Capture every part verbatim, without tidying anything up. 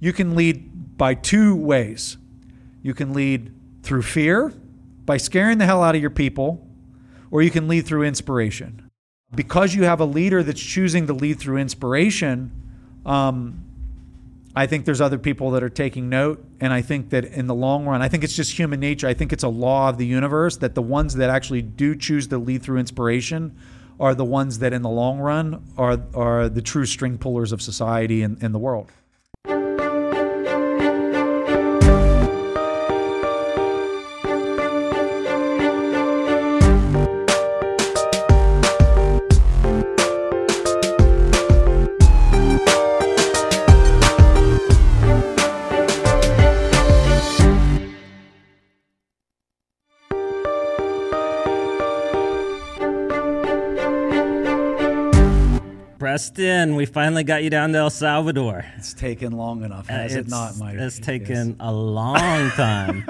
you can lead by two ways. You can lead through fear, by scaring the hell out of your people, or you can lead through inspiration. Because you have a leader that's choosing to lead through inspiration, um, I think there's other people that are taking note. And I think that in the long run, I think it's just human nature. I think it's a law of the universe that the ones that actually do choose to lead through inspiration are the ones that in the long run are, are the true string pullers of society and in, in the world. Preston, we finally got you down to El Salvador. It's taken long enough, has uh, it not, Mike? It's taken yes. a long time.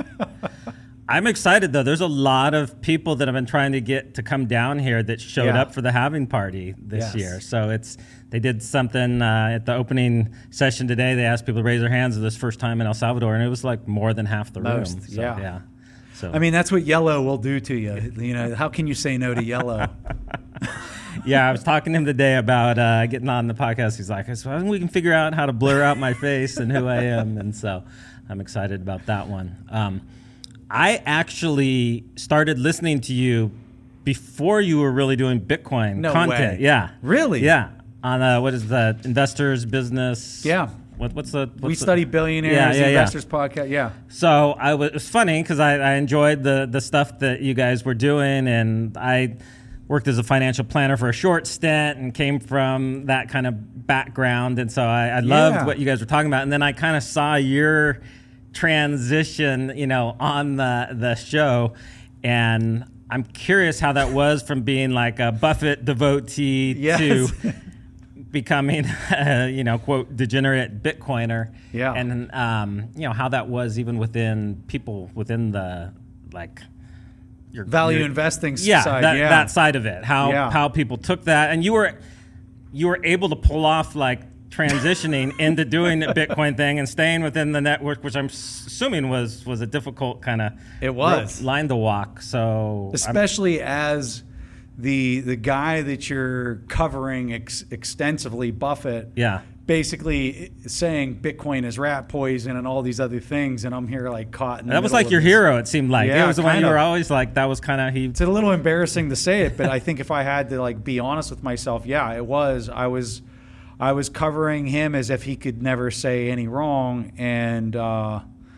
I'm excited, though. There's a lot of people that have been trying to get to come down here that showed yeah. up for the having party this yes. year. So it's they did something uh, at the opening session today. They asked people to raise their hands for this first time in El Salvador, and it was like more than half the Most, room. So, yeah. yeah. So I mean, that's what Yellow will do to you. You know, how can you say no to Yellow? Yeah, I was talking to him today about uh, getting on the podcast. He's like, so we can figure out how to blur out my face and who I am. And so I'm excited about that one. Um, I actually started listening to you before you were really doing Bitcoin no content. Way. Yeah. Really? Yeah. On uh, what is the Investors Business? Yeah. What, what's the? What's we the, study billionaires, yeah, yeah, investors yeah. podcast. Yeah. So I was, it was funny because I, I enjoyed the the stuff that you guys were doing, and I worked as a financial planner for a short stint and came from that kind of background, and so I, I loved yeah. what you guys were talking about. And then I kind of saw your transition, you know, on the the show, and I'm curious how that was from being like a Buffett devotee yes. to becoming, uh, you know, quote, degenerate Bitcoiner. Yeah. And, um, you know, how that was even within people within the, like, your value your, investing yeah, side. that, yeah, that side of it. How yeah. how people took that. And you were you were able to pull off, like, transitioning into doing the Bitcoin thing and staying within the network, which I'm assuming was, was a difficult kind of it was line to walk. So especially I'm, as the the guy that you're covering ex- extensively, Buffett, yeah, basically saying Bitcoin is rat poison and all these other things, and I'm here like caught in the that was like your this. hero. It seemed like yeah, it was the one you of. were always like. That was kind of he. It's a little embarrassing to say it, but I think if I had to like be honest with myself, yeah, it was. I was, I was covering him as if he could never say any wrong, and uh,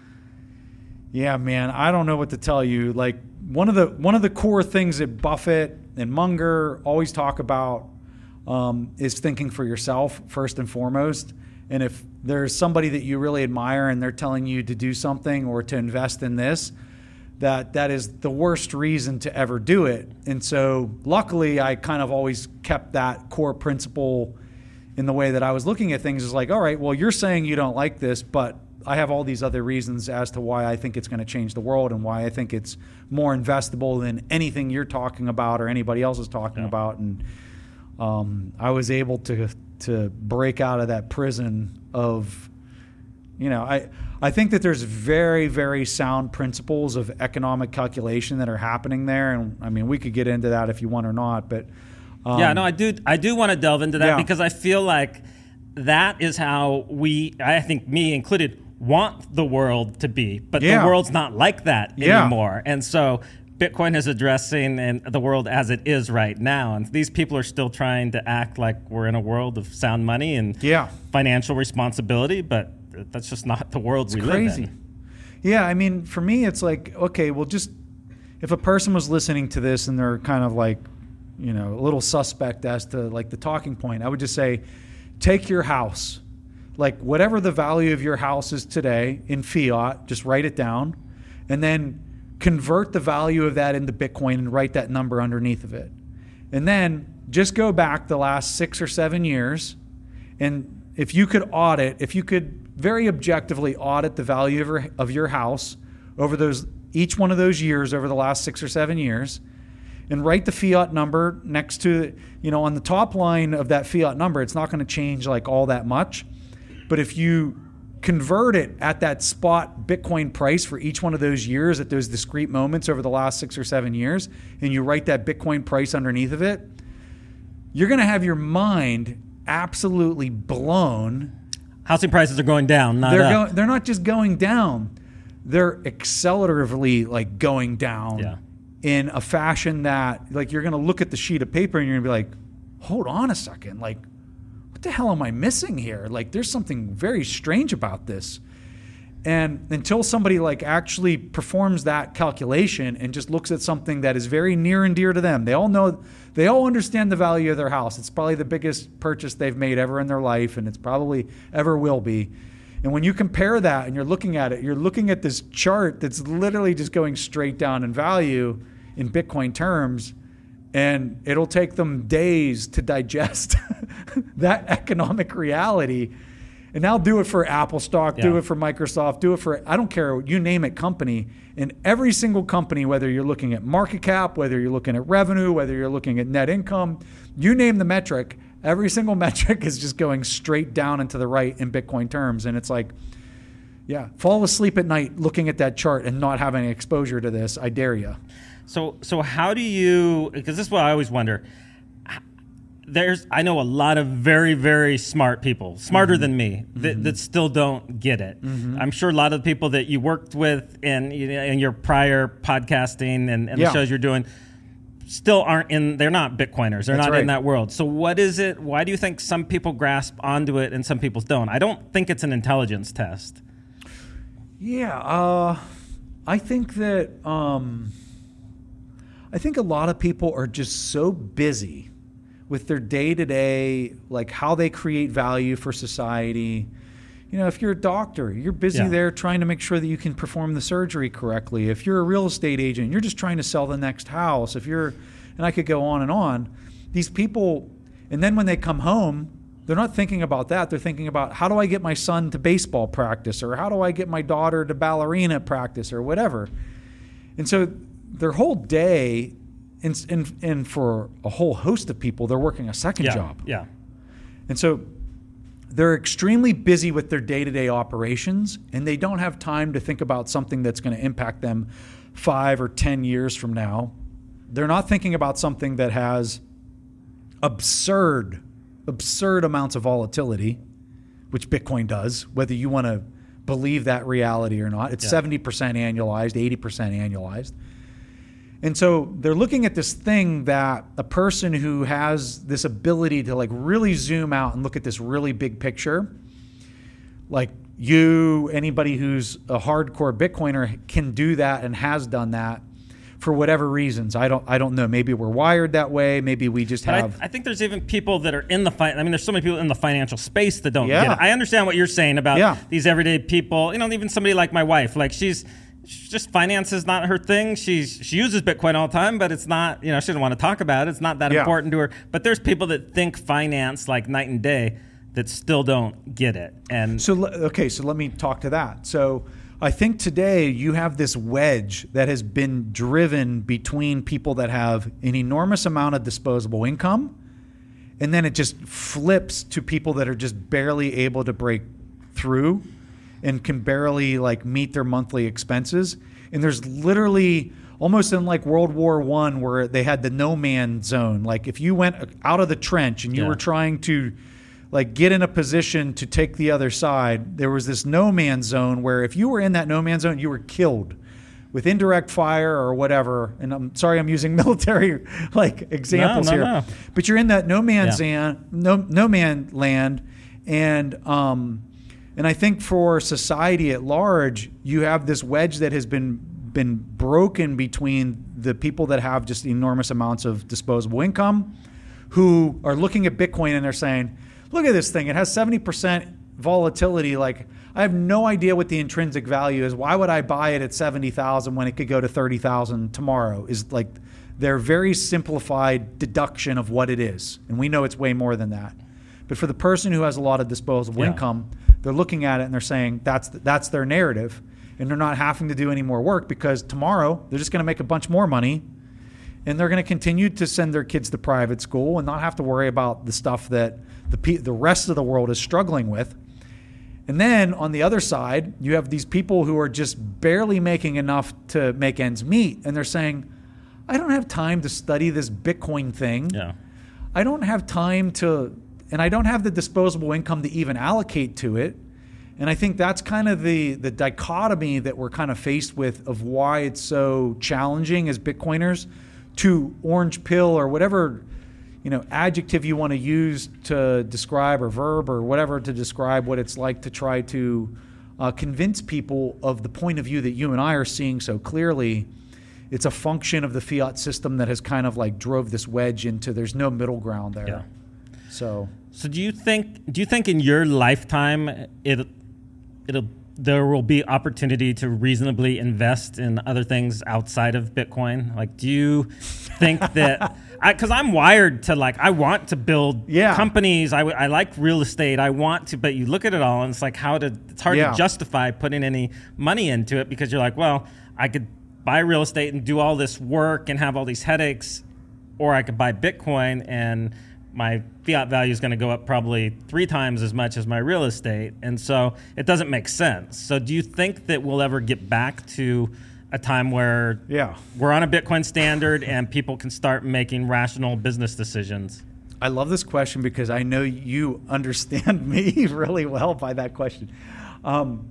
yeah, man, I don't know what to tell you. Like one of the one of the core things that Buffett and Munger always talk about um, is thinking for yourself first and foremost. And if there's somebody that you really admire and they're telling you to do something or to invest in this, that that is the worst reason to ever do it. And so luckily I kind of always kept that core principle in the way that I was looking at things. Is like, all right, well, you're saying you don't like this, but I have all these other reasons as to why I think it's going to change the world and why I think it's more investable than anything you're talking about or anybody else is talking yeah. about. And um, I was able to to break out of that prison of, you know, I I think that there's very, very sound principles of economic calculation that are happening there. And I mean, we could get into that if you want or not, but um, yeah, no, I do. I do want to delve into that yeah. because I feel like that is how we, I think me included, want the world to be, but yeah. the world's not like that yeah. anymore. And so Bitcoin is addressing and the world as it is right now. And these people are still trying to act like we're in a world of sound money and yeah. financial responsibility, but that's just not the world it's we crazy. live in. Yeah, I mean, for me, it's like, okay, well, just if a person was listening to this and they're kind of like, you know, a little suspect as to like the talking point, I would just say, take your house. Like whatever the value of your house is today in fiat, just write it down and then convert the value of that into Bitcoin and write that number underneath of it. And then just go back the last six or seven years. And if you could audit, if you could very objectively audit the value of your, of your house over those, each one of those years over the last six or seven years, and write the fiat number next to, you know, on the top line of that fiat number, it's not going to change like all that much. But if you convert it at that spot Bitcoin price for each one of those years, at those discrete moments over the last six or seven years, and you write that Bitcoin price underneath of it, you're going to have your mind absolutely blown. Housing prices are going down, not they're up. Go, they're not just going down. They're acceleratively like going down yeah. in a fashion that like you're going to look at the sheet of paper and you're going to be like, hold on a second. Like, what the hell am I missing here? Like, there's something very strange about this. And until somebody like actually performs that calculation and just looks at something that is very near and dear to them, they all know, they all understand the value of their house. It's probably the biggest purchase they've made ever in their life, and it's probably ever will be. And when you compare that and you're looking at it, you're looking at this chart that's literally just going straight down in value in Bitcoin terms, and it'll take them days to digest that economic reality. And now do it for Apple stock, do yeah. it for Microsoft, do it for, I don't care, you name it, company. And every single company, whether you're looking at market cap, whether you're looking at revenue, whether you're looking at net income, you name the metric, every single metric is just going straight down and to the right in Bitcoin terms. And it's like, yeah, fall asleep at night looking at that chart and not having exposure to this. I dare you. So, so how do you, because this is what I always wonder, there's, I know a lot of very, very smart people, smarter mm-hmm. than me, that, mm-hmm. that still don't get it. Mm-hmm. I'm sure a lot of the people that you worked with in, in your prior podcasting and, and yeah. the shows you're doing still aren't in, they're not Bitcoiners. They're That's not right. in that world. So what is it, why do you think some people grasp onto it and some people don't? I don't think it's an intelligence test. Yeah, uh, I think that, um, I think a lot of people are just so busy with their day-to-day, like how they create value for society. You know, if you're a doctor, you're busy yeah. there trying to make sure that you can perform the surgery correctly. If you're a real estate agent, you're just trying to sell the next house. If you're, and I could go on and on. These people, and then when they come home, they're not thinking about that. They're thinking about, how do I get my son to baseball practice, or how do I get my daughter to ballerina practice, or whatever. And so their whole day, And, and and for a whole host of people, they're working a second yeah, job. Yeah. And so they're extremely busy with their day-to-day operations, and they don't have time to think about something that's going to impact them five or ten years from now. They're not thinking about something that has absurd, absurd amounts of volatility, which Bitcoin does, whether you want to believe that reality or not. It's yeah. seventy percent annualized, eighty percent annualized. And so they're looking at this thing that a person who has this ability to like really zoom out and look at this really big picture, like you, anybody who's a hardcore Bitcoiner can do that and has done that for whatever reasons. I don't I don't know. Maybe we're wired that way. Maybe we just but have. I, I think there's even people that are in the fi- I mean, there's so many people in the financial space that don't yeah. get it. I understand what you're saying about yeah. these everyday people. You know, even somebody like my wife, like she's. She's just finance is not her thing. She's she uses Bitcoin all the time, but it's not, you know, she doesn't want to talk about it. It's not that yeah. important to her. But there's people that think finance like night and day that still don't get it. And so, okay, so let me talk to that. So I think today you have this wedge that has been driven between people that have an enormous amount of disposable income, and then it just flips to people that are just barely able to break through and can barely like meet their monthly expenses. And there's literally almost in like World War One where they had the no man zone. Like if you went out of the trench and you yeah. were trying to like get in a position to take the other side, there was this no man zone where if you were in that no man zone, you were killed with indirect fire or whatever. And I'm sorry, I'm using military like examples no, no, here, no. but you're in that no man yeah. zan, no no man land, and um. And I think for society at large, you have this wedge that has been been broken between the people that have just enormous amounts of disposable income, who are looking at Bitcoin and they're saying, look at this thing. It has seventy percent volatility. Like, I have no idea what the intrinsic value is. Why would I buy it at seventy thousand when it could go to thirty thousand tomorrow? Is like their very simplified deduction of what it is. And we know it's way more than that. But for the person who has a lot of disposable yeah. income, they're looking at it and they're saying that's that's their narrative, and they're not having to do any more work because tomorrow they're just going to make a bunch more money, and they're going to continue to send their kids to private school and not have to worry about the stuff that the the rest of the world is struggling with. And then on the other side, you have these people who are just barely making enough to make ends meet. And they're saying, I don't have time to study this Bitcoin thing. Yeah. I don't have time to, and I don't have the disposable income to even allocate to it. And I think that's kind of the, the dichotomy that we're kind of faced with of why it's so challenging as Bitcoiners to orange pill or whatever, you know, adjective you want to use to describe, or verb or whatever to describe what it's like to try to uh, convince people of the point of view that you and I are seeing so clearly. It's a function of the fiat system that has kind of like drove this wedge into, there's no middle ground there. Yeah. So, so do you think, do you think in your lifetime it, it'll, there will be opportunity to reasonably invest in other things outside of Bitcoin? Like, do you think that, because I'm wired to like, I want to build yeah. companies. I, I like real estate. I want to, but you look at it all and it's like how to, it's hard yeah. to justify putting any money into it because you're like, well, I could buy real estate and do all this work and have all these headaches, or I could buy Bitcoin and my fiat value is going to go up probably three times as much as my real estate. And so it doesn't make sense. So do you think that we'll ever get back to a time where yeah. we're on a Bitcoin standard and people can start making rational business decisions? I love this question because I know you understand me really well by that question. Um,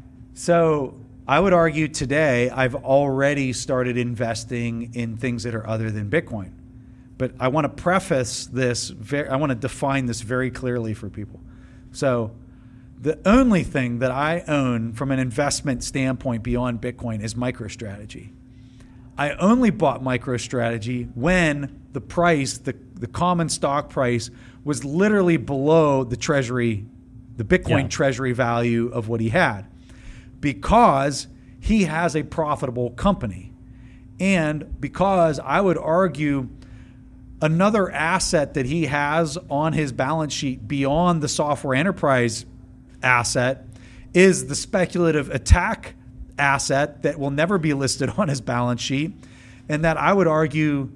so I would argue today I've already started investing in things that are other than Bitcoin. But I want to preface this, very, I want to define this very clearly for people. So the only thing that I own from an investment standpoint beyond Bitcoin is MicroStrategy. I only bought MicroStrategy when the price, the, the common stock price, was literally below the treasury, the Bitcoin yeah. treasury value of what he had, because he has a profitable company. And because I would argue another asset that he has on his balance sheet beyond the software enterprise asset is the speculative attack asset that will never be listed on his balance sheet, and that I would argue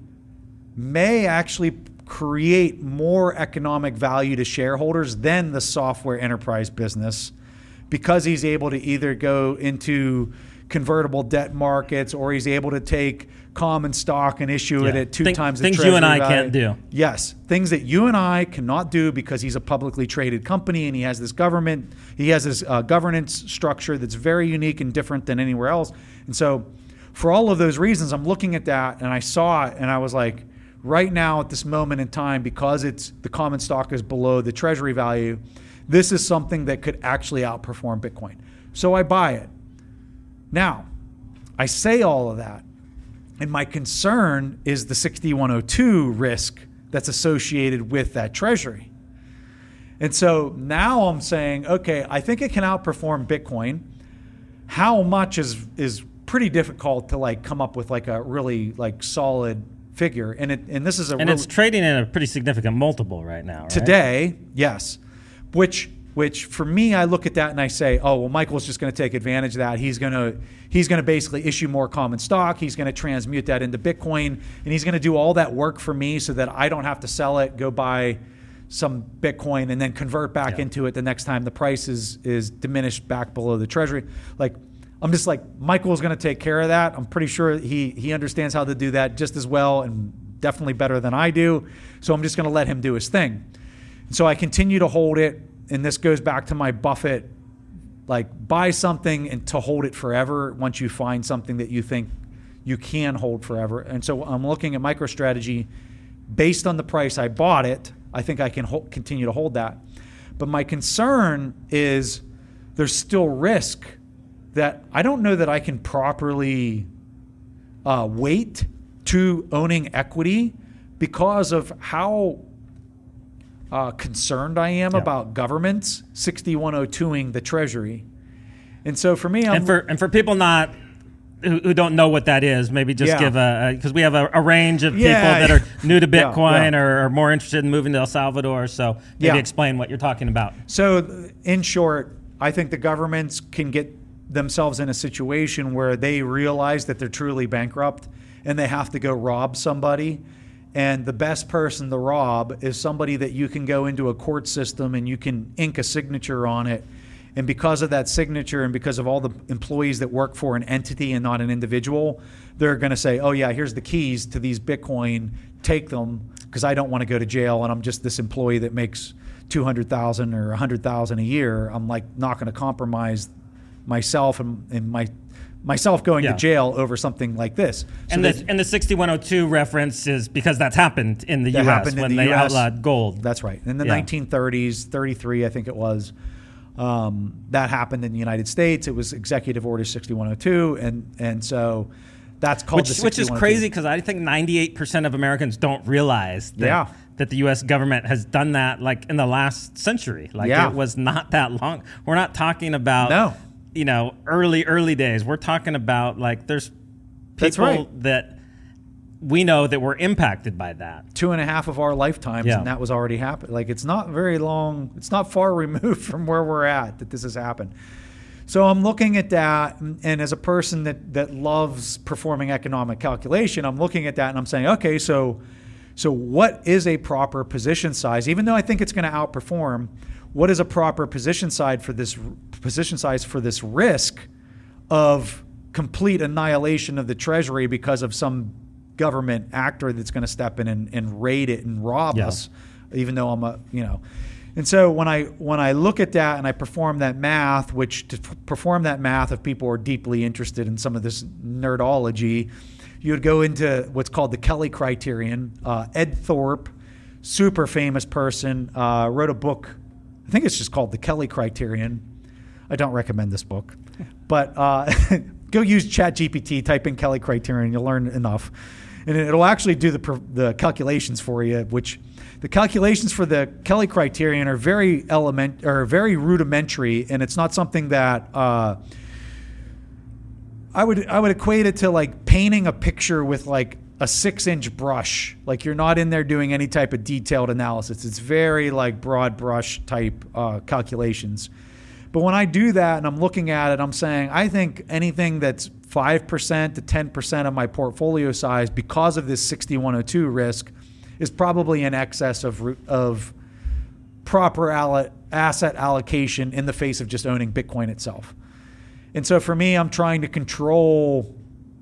may actually create more economic value to shareholders than the software enterprise business, because he's able to either go into convertible debt markets or he's able to take common stock and issue yeah. it at two Think, times the things treasury you and I value. can't do. Yes, things that you and I cannot do because he's a publicly traded company and he has this government, he has this uh, governance structure that's very unique and different than anywhere else. And so for all of those reasons, I'm looking at that and I saw it and I was like, right now at this moment in time, because it's the common stock is below the treasury value, this is something that could actually outperform Bitcoin. So I buy it. Now, I say all of that, and my concern is the sixty-one oh two risk that's associated with that treasury. And so now I'm saying, okay, I think it can outperform Bitcoin. How much is is pretty difficult to like come up with like a really like solid figure. And it and this is a and really, it's trading at a pretty significant multiple right now, right? Today, yes. Which Which for me, I look at that and I say, oh, well, Michael's just going to take advantage of that. He's going to he's going to basically issue more common stock. He's going to transmute that into Bitcoin, and he's going to do all that work for me so that I don't have to sell it, go buy some Bitcoin, and then convert back yeah. into it the next time the price is is diminished back below the treasury. Like, I'm just like, Michael's going to take care of that. I'm pretty sure he he understands how to do that just as well and definitely better than I do. So I'm just going to let him do his thing. And so I continue to hold it. And this goes back to my Buffett, like buy something and to hold it forever once you find something that you think you can hold forever. And so I'm looking at MicroStrategy based on the price I bought it. I think I can hold, continue to hold that. But my concern is there's still risk that I don't know that I can properly uh, wait to owning equity because of how Uh, concerned I am yeah. about governments sixty-one oh two-ing the treasury. And so for me, I'm, and for and for people not who, who don't know what that is, maybe just yeah. give a, because we have a, a range of yeah. people that are new to Bitcoin yeah, yeah. or are more interested in moving to El Salvador. So maybe yeah. explain what you're talking about. So in short, I think the governments can get themselves in a situation where they realize that they're truly bankrupt and they have to go rob somebody. And the best person to rob is somebody that you can go into a court system and you can ink a signature on it And because of that signature and because of all the employees that work for an entity and not an individual, they're going to say, oh, yeah, here's the keys to these Bitcoin. Take them because I don't want to go to jail and I'm just this employee that makes two hundred thousand dollars or one hundred thousand dollars a year. I'm like not going to compromise myself and, and my myself going yeah. to jail over something like this. So and, the, and the sixty-one oh two reference is because that's happened in the U S when the they U S outlawed gold. That's right. In the yeah. nineteen thirties, thirty-three, I think it was, um, that happened in the United States. It was Executive Order sixty-one oh two. And, and so that's called which, the which is crazy because I think ninety-eight percent of Americans don't realize that, yeah. that the U S government has done that like in the last century. Like yeah. it was not that long. We're not talking about... No. you know, early, early days. We're talking about like there's people That's right. that we know that were impacted by that. Two and a half of our lifetimes, yeah. and that was already happened. Like it's not very long. It's not far removed from where we're at that this has happened. So I'm looking at that, and as a person that that loves performing economic calculation, I'm looking at that and I'm saying, okay, so so what is a proper position size? Even though I think it's going to outperform, what is a proper position size for this position size for this risk of complete annihilation of the Treasury because of some government actor that's going to step in and, and raid it and rob yeah. us, even though I'm a, you know. And so when I when I look at that and I perform that math, which to f- perform that math, if people are deeply interested in some of this nerdology, you would go into what's called the Kelly criterion. Uh, Ed Thorpe, super famous person, uh, wrote a book. I think it's just called the Kelly criterion. I don't recommend this book, but uh, go use ChatGPT, type in Kelly criterion, you'll learn enough. And it'll actually do the the calculations for you, which the calculations for the Kelly criterion are very element or very rudimentary, and it's not something that uh, I would I would equate it to like painting a picture with like a six inch brush. Like you're not in there doing any type of detailed analysis. It's very like broad brush type uh, calculations. But when I do that and I'm looking at it, I'm saying I think anything that's five percent to ten percent of my portfolio size because of this sixty-one oh two risk is probably in excess of of proper all- asset allocation in the face of just owning Bitcoin itself. And so for me, I'm trying to control,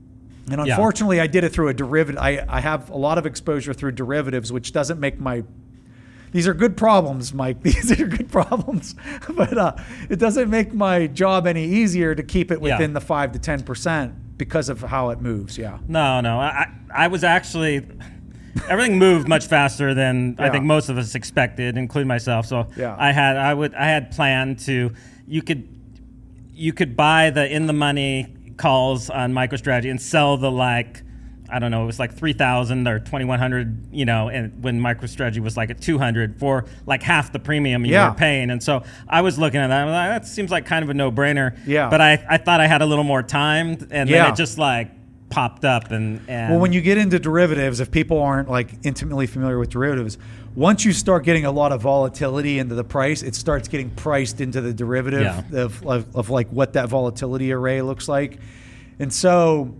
and unfortunately yeah. I did it through a derivative. I, I have a lot of exposure through derivatives, which doesn't make my These are good problems, Mike. These are good problems, but uh, it doesn't make my job any easier to keep it within yeah. the five to ten percent because of how it moves. Yeah. No, no. I, I was actually everything moved much faster than yeah. I think most of us expected, including myself. So yeah. I had I would I had planned to you could you could buy the in the money calls on MicroStrategy and sell the like. I don't know, it was like three thousand or twenty-one hundred, you know, and when MicroStrategy was like at two hundred for like half the premium you yeah. were paying. And so I was looking at that, I'm like, that seems like kind of a no-brainer. Yeah. But I, I thought I had a little more time, and yeah. then it just like popped up. And, and well, when you get into derivatives, if people aren't like intimately familiar with derivatives, once you start getting a lot of volatility into the price, it starts getting priced into the derivative yeah. of, of, of like what that volatility array looks like. And so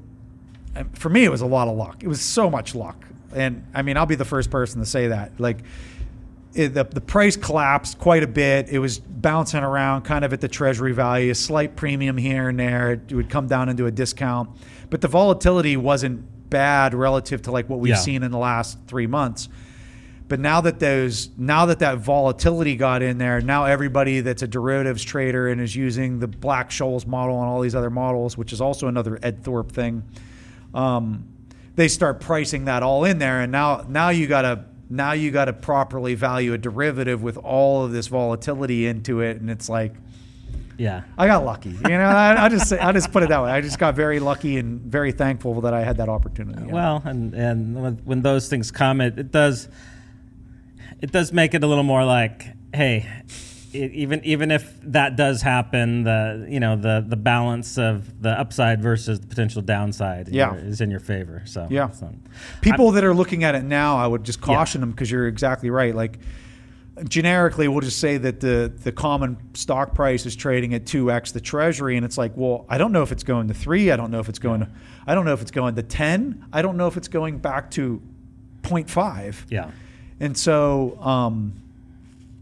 for me, it was a lot of luck. It was so much luck. And I mean, I'll be the first person to say that. Like it, the, the price collapsed quite a bit. It was bouncing around kind of at the treasury value, a slight premium here and there. It would come down into a discount. But the volatility wasn't bad relative to like what we've yeah. seen in the last three months. But now that those, now that that volatility got in there, now everybody that's a derivatives trader and is using the Black-Scholes model and all these other models, which is also another Ed Thorpe thing, Um, they start pricing that all in there, and now now you gotta now you gotta properly value a derivative with all of this volatility into it, and it's like, yeah, I got lucky. You know, I, I just say, I just put it that way. I just got very lucky and very thankful that I had that opportunity. Yeah. Well, and and when, when those things come, it, it does it does make it a little more like, hey. It, even even if that does happen, the you know the the balance of the upside versus the potential downside yeah. is in your favor. So yeah, so, people I'm, that are looking at it now, I would just caution yeah. them because you're exactly right. Like generically, we'll just say that the the common stock price is trading at two x the treasury, and it's like, well, I don't know if it's going to three. I don't know if it's going to. I don't know if it's going to ten. I don't know if it's going back to zero point five. Yeah, and so. Um,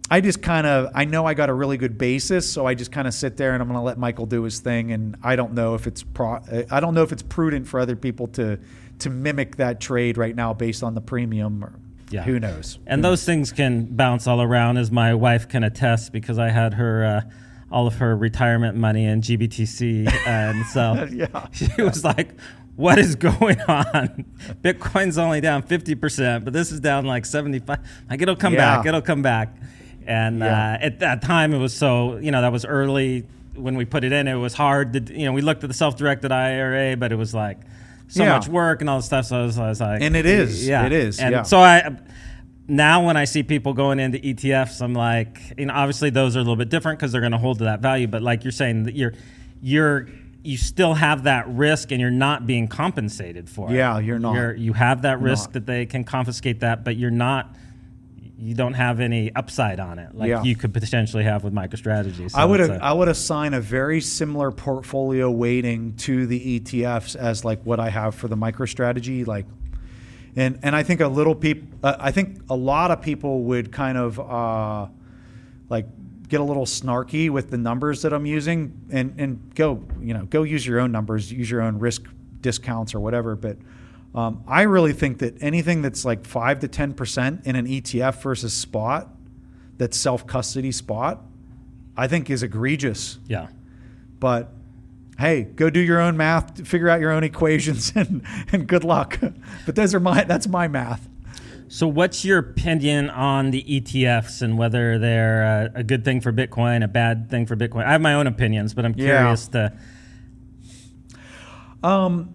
I just kind of, I know I got a really good basis, so I just kind of sit there and I'm going to let Michael do his thing. And I don't know if it's pro, I don't know if it's prudent for other people to to mimic that trade right now based on the premium. Or yeah. Who knows? And who those knows? things can bounce all around, as my wife can attest, because I had her uh, all of her retirement money in G B T C, and so yeah. she was like, what is going on? Bitcoin's only down fifty percent, but this is down like seventy-five. Like, it'll come yeah. back. It'll come back. And yeah. uh, at that time, it was so, you know, that was early when we put it in. It was hard to, you know, we looked at the self-directed I R A, but it was like so yeah. much work and all this stuff. So I was, I was like, and it is. Yeah. It is. And yeah. so I, now when I see people going into E T Fs, I'm like, you know, obviously those are a little bit different because they're going to hold to that value. But like you're saying, that you're, you're, you still have that risk and you're not being compensated for it. Yeah, you're not. You're, you have that You're risk not. that they can confiscate that, but you're not, you don't have any upside on it like yeah. you could potentially have with MicroStrategy. So I would a, I would assign a very similar portfolio weighting to the E T Fs as like what I have for the MicroStrategy. Like, and and I think a little people, uh, I think a lot of people would kind of uh, like get a little snarky with the numbers that I'm using, and and go you know go use your own numbers, use your own risk discounts or whatever, but. Um, I really think that anything that's like five to ten percent in an E T F versus spot, that's self-custody spot, I think is egregious. Yeah. But hey, go do your own math, figure out your own equations, and, and good luck. But those are my that's my math. So what's your opinion on the E T Fs and whether they're a, a good thing for Bitcoin, a bad thing for Bitcoin? I have my own opinions, but I'm curious yeah. to... Um.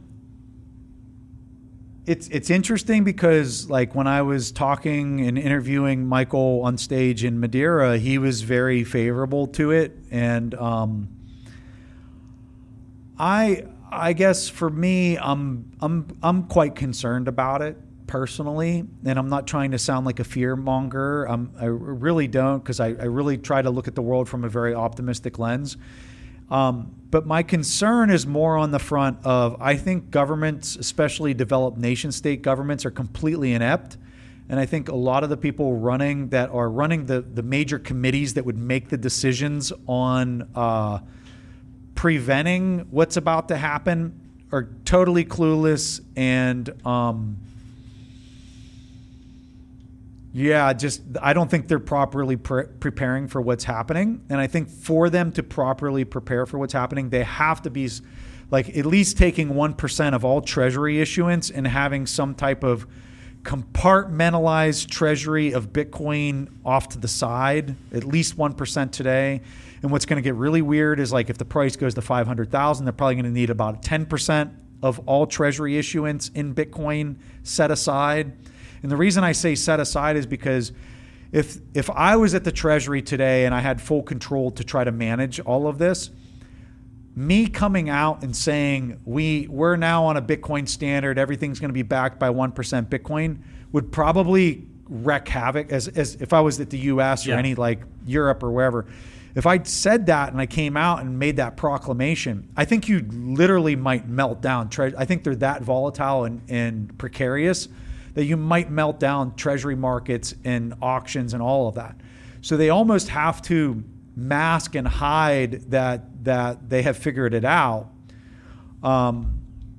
It's it's interesting because like when I was talking and interviewing Michael on stage in Madeira, he was very favorable to it, and um, I I guess for me, I'm I'm I'm quite concerned about it personally, and I'm not trying to sound like a fear monger. I'm, I really don't, because I, I really try to look at the world from a very optimistic lens. Um, but my concern is more on the front of, I think governments, especially developed nation state governments, are completely inept. And I think a lot of the people running that are running the, the major committees that would make the decisions on uh, preventing what's about to happen are totally clueless. And um, yeah, just I don't think they're properly pre- preparing for what's happening. And I think for them to properly prepare for what's happening, they have to be like at least taking one percent of all treasury issuance and having some type of compartmentalized treasury of Bitcoin off to the side, at least one percent today. And what's going to get really weird is like if the price goes to five hundred thousand, they're probably going to need about ten percent of all treasury issuance in Bitcoin set aside. And the reason I say set aside is because if if I was at the Treasury today and I had full control to try to manage all of this, me coming out and saying we, we're now on a Bitcoin standard, everything's going to be backed by one percent Bitcoin would probably wreak havoc as, as if I was at the U S or yeah. any like Europe or wherever. If I said that and I came out and made that proclamation, I think you literally might melt down. I think they're that volatile and, and precarious that you might melt down treasury markets and auctions and all of that. So they almost have to mask and hide that that they have figured it out. Um,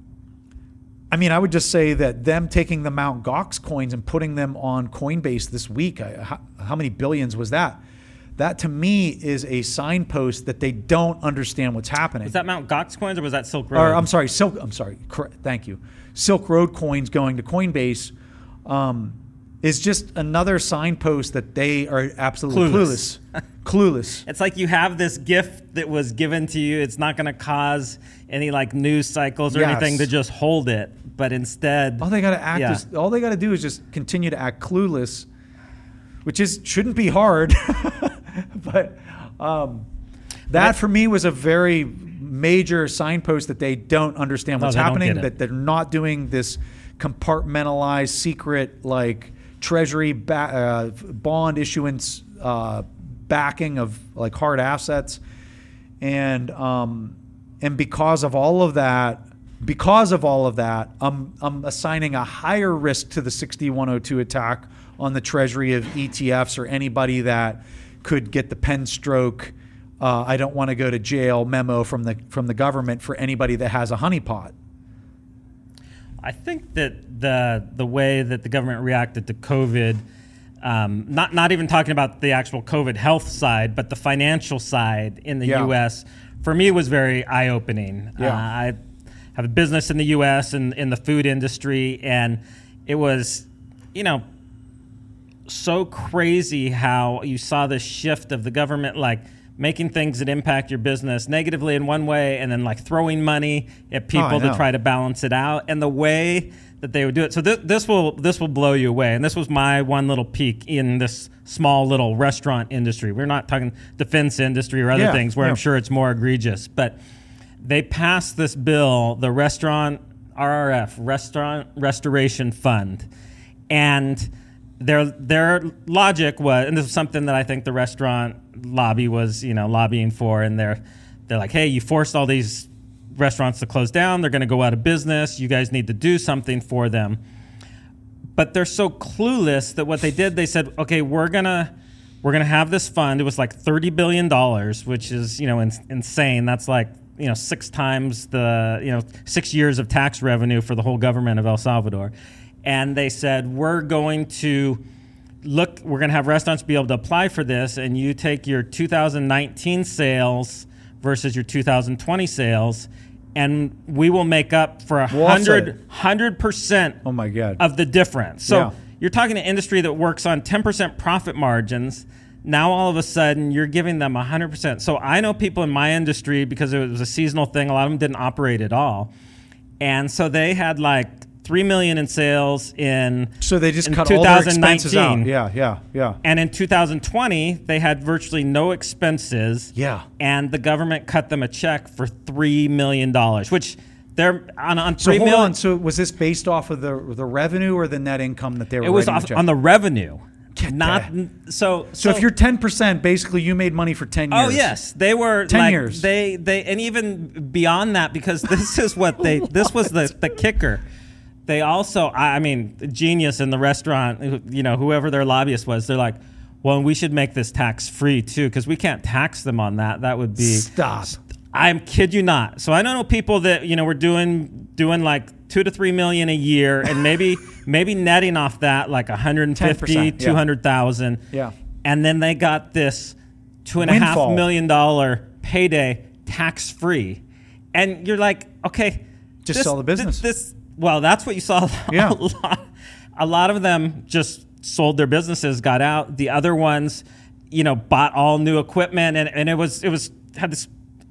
I mean, I would just say that them taking the Mount Gox coins and putting them on Coinbase this week, I, how, how many billions was that? That to me is a signpost that they don't understand what's happening. Was that Mount Gox coins or was that Silk Road? Or, I'm sorry, Silk. I'm sorry. Correct, thank you. Silk Road coins going to Coinbase. Um, is just another signpost that they are absolutely clueless. Clueless. clueless. It's like you have this gift that was given to you. It's not going to cause any like news cycles or yes. anything to just hold it, but instead, all they got to act yeah. is all they got to do is just continue to act clueless, which is shouldn't be hard. But um, that but, for me was a very major signpost that they don't understand what's no, happening. That they're not doing this compartmentalized secret like treasury ba- uh, bond issuance uh, backing of like hard assets, and um, and because of all of that, because of all of that, I'm I'm assigning a higher risk to the sixty-one oh two attack on the treasury of E T Fs or anybody that could get the pen stroke, uh, I don't want to go to jail memo from the from the government for anybody that has a honeypot. I think that the the way that the government reacted to COVID, um, not not even talking about the actual COVID health side, but the financial side in the Yeah. U S, for me was very eye-opening. Yeah. Uh, I have a business in the U S and in the food industry, and it was, you know, so crazy how you saw this shift of the government, like making things that impact your business negatively in one way and then like throwing money at people Oh, I to know. try to balance it out, and the way that they would do it. So th- this will this will blow you away. And this was my one little peek in this small little restaurant industry. We're not talking defense industry or other Yeah, things where yeah. I'm sure it's more egregious, but they passed this bill, the restaurant R R F, Restaurant Restoration Fund, and their their logic was, and this is something that I think the restaurant lobby was, you know, lobbying for, and they're they're like, hey, you forced all these restaurants to close down, they're going to go out of business, you guys need to do something for them. But they're so clueless that what they did, they said, okay, we're gonna we're gonna have this fund. It was like thirty billion dollars, which is, you know, in, insane. That's like, you know, six times the, you know, six years of tax revenue for the whole government of El Salvador. And they said, we're going to look, we're going to have restaurants be able to apply for this, and you take your two thousand nineteen sales versus your two thousand twenty sales, and we will make up for a We'll offset hundred, hundred percent Oh my God. of the difference. So Yeah. you're talking an industry that works on ten percent profit margins. Now all of a sudden you're giving them one hundred percent. So I know people in my industry, because it was a seasonal thing, a lot of them didn't operate at all. And so they had like three million dollars in sales in So they just in cut all their expenses two thousand nineteen. out. Yeah, yeah, yeah. And in two thousand twenty, they had virtually no expenses. Yeah. And the government cut them a check for three million dollars, which they're on, on So three hold million. on. So was this based off of the the revenue or the net income that they were? It was writing off, the check? on the revenue. Get Not so, so. So if you're ten percent, basically you made money for ten years. Oh yes, they were ten like, years. They they and even beyond that, because this is what they this was the the kicker. They also, I I mean, the genius in the restaurant, you know, whoever their lobbyist was, they're like, well, we should make this tax free too, because we can't tax them on that. That would be Stop. I'm kid you not. So I know people that, you know, were doing doing like two to three million a year, and maybe maybe netting off that like one hundred fifty, ten percent, yeah. two hundred thousand. Yeah. And then they got this two and a half Windfall. million dollar payday tax free. And you're like, okay, Just this- sell the business. This, this well, that's what you saw. Yeah. A lot, a lot of them just sold their businesses, got out. The other ones, you know, bought all new equipment, and, and it was it was had this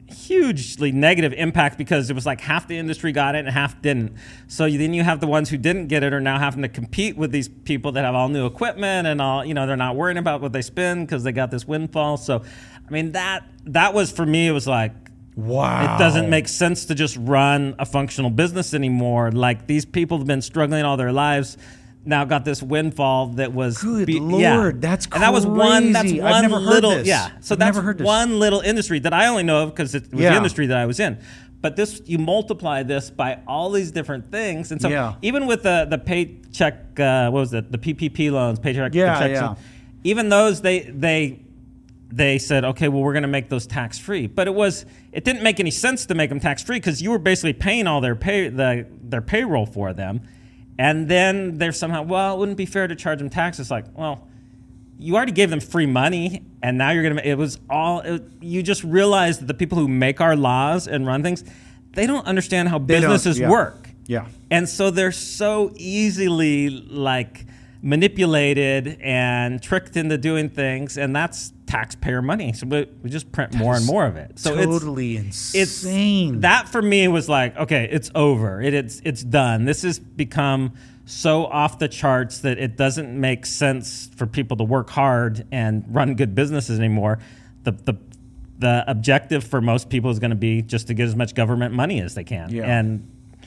hugely negative impact, because it was like half the industry got it and half didn't. So you, then you have the ones who didn't get it are now having to compete with these people that have all new equipment and all, you know, they're not worrying about what they spend because they got this windfall. So, I mean, that that was, for me, it was like, Wow. it doesn't make sense to just run a functional business anymore. Like, these people have been struggling all their lives, now got this windfall that was Good be- Lord, yeah. that's and that was one. That's crazy. one I've never heard little. this. Yeah. So I've that's never heard this. one little industry that I only know of because it was Yeah. the industry that I was in. But this, you multiply this by all these different things, and so Yeah. even with the the paycheck, uh, what was it? The P P P loans, paycheck, Yeah, paycheck, yeah. even those they they. They said, okay, well, we're going to make those tax free, but it was it didn't make any sense to make them tax free, because you were basically paying all their pay the, their payroll for them, and then they're somehow, well, it wouldn't be fair to charge them taxes. Like, well, you already gave them free money, and now you're going to. It was all it, you just realized that the people who make our laws and run things, they don't understand how They don't, businesses yeah. work, Yeah. and so they're so easily like manipulated and tricked into doing things, and that's taxpayer money. So we, we just print more and more of it. So totally it's, insane. It's that for me was like, okay, it's over. It, it's it's done. This has become so off the charts that it doesn't make sense for people to work hard and run good businesses anymore. The the the objective for most people is going to be just to get as much government money as they can, Yeah. and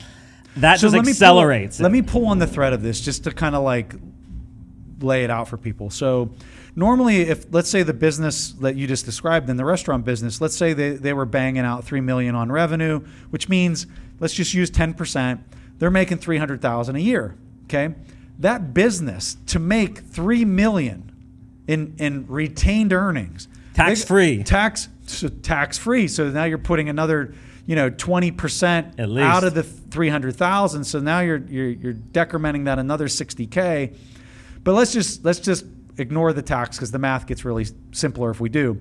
that So just let me accelerates. pull, it. Let me pull on the thread of this just to kind of like lay it out for people. So normally, if let's say the business that you just described in the restaurant business, let's say they, they were banging out three million on revenue, which means let's just use ten percent. They're making three hundred thousand a year. Okay, that business to make three million in in retained earnings. Tax free. Tax so tax free. So now you're putting another, you know, twenty percent out of the three hundred thousand. So now you're you're you're decrementing that another sixty K. But let's just let's just ignore the tax because the math gets really simpler if we do.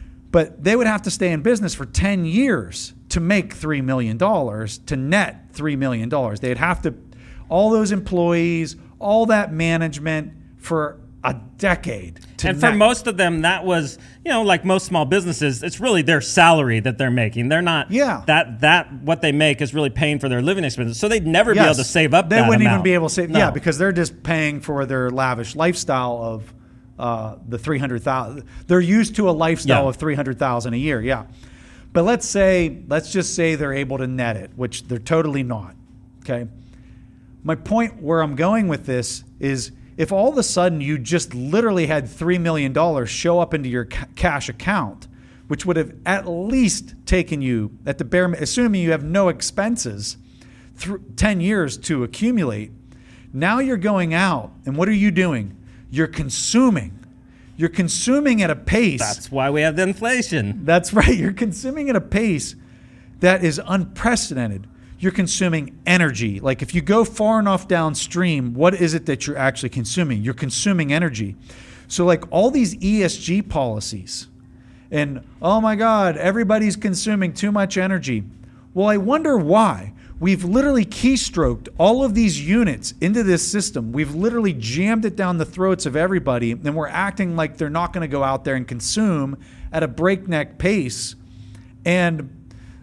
But they would have to stay in business for ten years to make three million dollars, to net three million dollars. They'd have to, all those employees, all that management for a decade. To and net. for most of them, that was, you know, like most small businesses, it's really their salary that they're making. They're not, yeah. that, that what they make is really paying for their living expenses. So they'd never yes. be able to save up they that wouldn't amount. even be able to save, no. yeah, because they're just paying for their lavish lifestyle of uh, the three hundred thousand. They're used to a lifestyle yeah. of three hundred thousand a year, yeah. But let's say, let's just say they're able to net it, which they're totally not, okay? My point where I'm going with this is if all of a sudden you just literally had three million dollars show up into your ca- cash account, which would have at least taken you, at the bare, assuming you have no expenses, th- ten years to accumulate, now you're going out and what are you doing? You're consuming. You're consuming at a pace. That's why we have the inflation. That's right. You're consuming at a pace that is unprecedented. You're consuming energy. Like if you go far enough downstream, what is it that you're actually consuming? You're consuming energy. So like all these E S G policies and, oh my God, everybody's consuming too much energy. Well, I wonder why. We've literally keystroked all of these units into this system. We've literally jammed it down the throats of everybody, and we're acting like they're not going to go out there and consume at a breakneck pace. And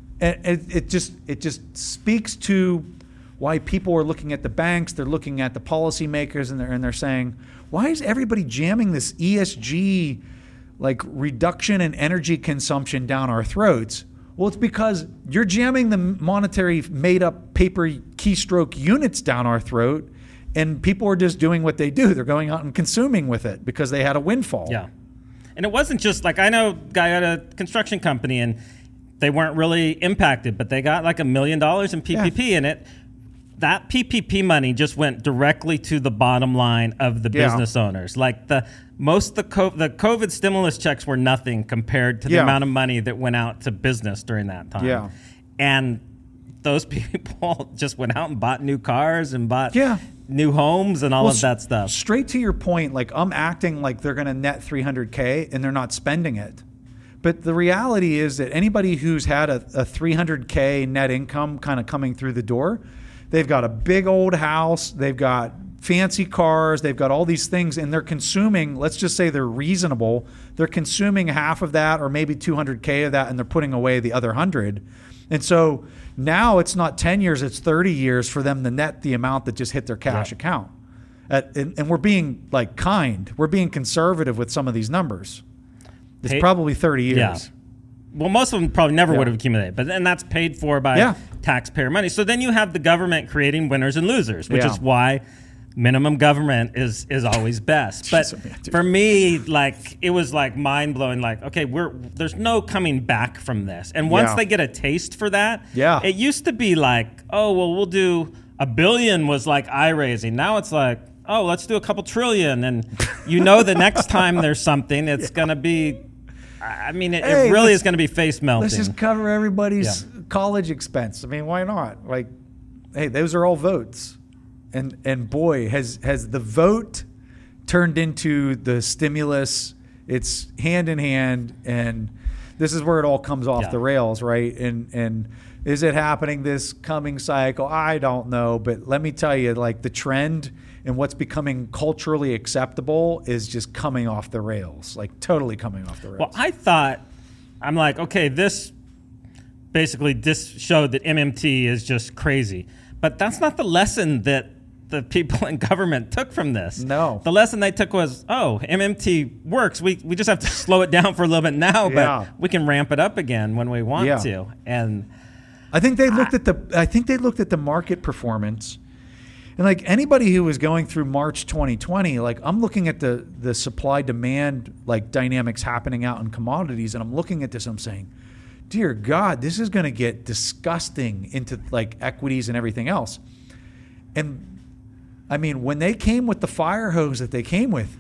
it, it just it just speaks to why people are looking at the banks, they're looking at the policymakers, and they're and they're saying, why is everybody jamming this E S G like reduction in energy consumption down our throats? Well, it's because you're jamming the monetary made-up paper keystroke units down our throat, and people are just doing what they do. They're going out and consuming with it because they had a windfall. Yeah. And it wasn't just like, I know a guy at a construction company, and they weren't really impacted, but they got like a million dollars in P P P yeah. in it. That P P P money just went directly to the bottom line of the yeah. business owners. Like the most the co- the COVID stimulus checks were nothing compared to the yeah. amount of money that went out to business during that time. Yeah. And those people just went out and bought new cars and bought yeah. new homes and all well, of that stuff. Straight to your point, like I'm acting like they're going to net three hundred K and they're not spending it. But the reality is that anybody who's had a, a three hundred K net income kind of coming through the door, they've got a big old house, they've got fancy cars, they've got all these things, and they're consuming, let's just say they're reasonable, they're consuming half of that or maybe two hundred K of that, and they're putting away the other one hundred. And so now it's not ten years, it's thirty years for them to net the amount that just hit their cash yeah. account. At, and, and we're being like kind, we're being conservative with some of these numbers. It's hey, probably thirty years. Yeah. Well, most of them probably never yeah. would have accumulated, but then that's paid for by yeah. taxpayer money. So then you have the government creating winners and losers, which yeah. is why minimum government is is always best. But for me, like it was like mind blowing. Like, okay, we're there's no coming back from this. And once yeah. they get a taste for that, yeah. it used to be like, oh well, we'll do a billion was like eye raising. Now it's like, oh, let's do a couple trillion, and you know the next time there's something, it's yeah. gonna be. I mean, it, hey, it really is going to be face melting. Let's just cover everybody's yeah. college expense. I mean, why not? Like, hey, those are all votes. And and boy, has has the vote turned into the stimulus. It's hand in hand, and this is where it all comes off yeah. the rails, right? And and is it happening this coming cycle? I don't know, but let me tell you, like the trend and what's becoming culturally acceptable is just coming off the rails, like totally coming off the rails. Well, I thought, I'm like, okay, this basically this showed that M M T is just crazy. But that's not the lesson that the people in government took from this. No. The lesson they took was, oh, M M T works. We we just have to slow it down for a little bit now, yeah. but we can ramp it up again when we want yeah. to. And I think they looked I, at the I think they looked at the market performance. And like anybody who was going through March twenty twenty, like I'm looking at the the supply demand like dynamics happening out in commodities, and I'm looking at this, I'm saying, dear God, this is going to get disgusting into like equities and everything else. And I mean, when they came with the fire hose that they came with,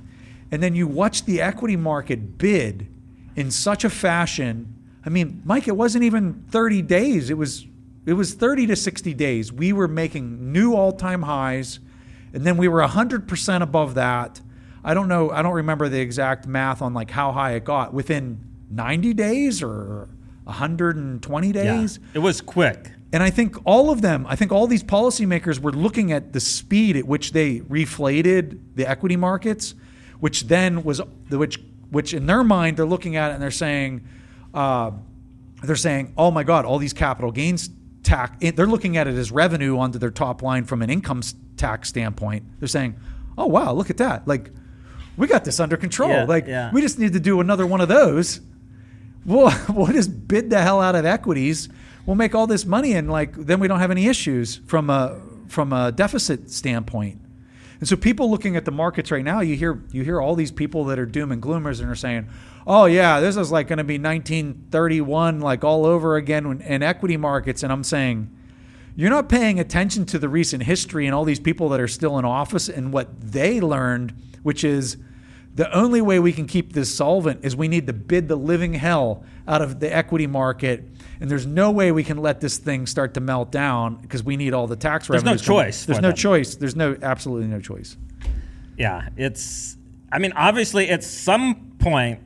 and then you watch the equity market bid in such a fashion. I mean, Mike, it wasn't even thirty days. It was it was thirty to sixty days. We were making new all-time highs, and then we were one hundred percent above that. I don't know. I don't remember the exact math on like how high it got within ninety days or one hundred twenty days. Yeah, it was quick. And I think all of them, I think all these policymakers were looking at the speed at which they reflated the equity markets, which then was, which, which in their mind, they're looking at it and they're saying, uh, they're saying, oh my God, all these capital gains tax, they're looking at it as revenue onto their top line from an income tax standpoint. They're saying, oh wow, look at that. Like, we got this under control. Yeah, like, yeah. we just need to do another one of those. We'll, we'll just bid the hell out of equities. We'll make all this money, and like then we don't have any issues from a from a deficit standpoint. And so people looking at the markets right now, you hear you hear all these people that are doom and gloomers and are saying, "Oh yeah, this is like going to be nineteen thirty-one like all over again in equity markets." And I'm saying, you're not paying attention to the recent history and all these people that are still in office and what they learned, which is the only way we can keep this solvent is we need to bid the living hell out of the equity market. And there's no way we can let this thing start to melt down because we need all the tax revenue. There's no choice. There's no choice. There's no, absolutely no choice. Yeah, it's, I mean, obviously at some point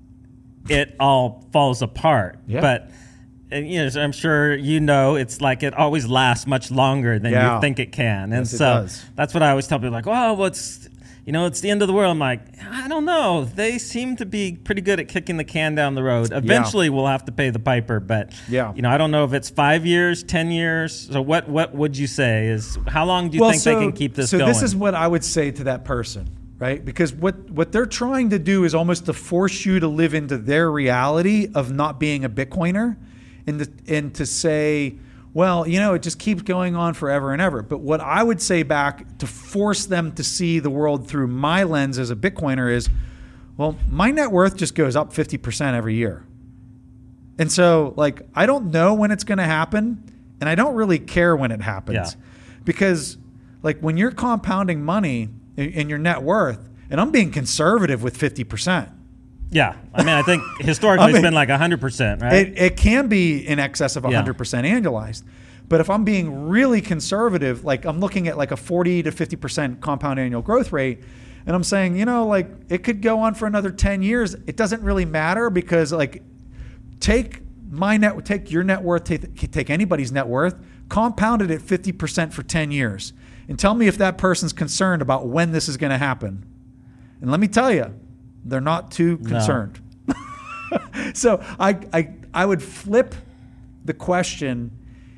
it all falls apart. Yeah. But, and, you know, I'm sure you know, it's like it always lasts much longer than yeah. you think it can. And yes, it so does. That's what I always tell people, like, oh, well, it's, you know, it's the end of the world. I'm like, I don't know. They seem to be pretty good at kicking the can down the road. Eventually, yeah. we'll have to pay the piper. But, yeah. you know, I don't know if it's five years, ten years. So what, what would you say is, how long do you well, think so, they can keep this so going? So this is what I would say to that person, right? Because what, what they're trying to do is almost to force you to live into their reality of not being a Bitcoiner and to, and to say, well, you know, it just keeps going on forever and ever. But what I would say back to force them to see the world through my lens as a Bitcoiner is, well, my net worth just goes up fifty percent every year. And so, like, I don't know when it's going to happen, and I don't really care when it happens. Yeah. Because, like, when you're compounding money in, in your net worth, and I'm being conservative with fifty percent. Yeah. I mean, I think historically I mean, it's been like one hundred percent, right? It, it can be in excess of one hundred percent yeah. annualized. But if I'm being really conservative, like I'm looking at like a forty to fifty percent compound annual growth rate, and I'm saying, you know, like it could go on for another ten years. It doesn't really matter because like take my net, take your net worth, take, take anybody's net worth, compound it at fifty percent for ten years. And tell me if that person's concerned about when this is going to happen. And let me tell you, they're not too concerned. No. So I, I I would flip the question,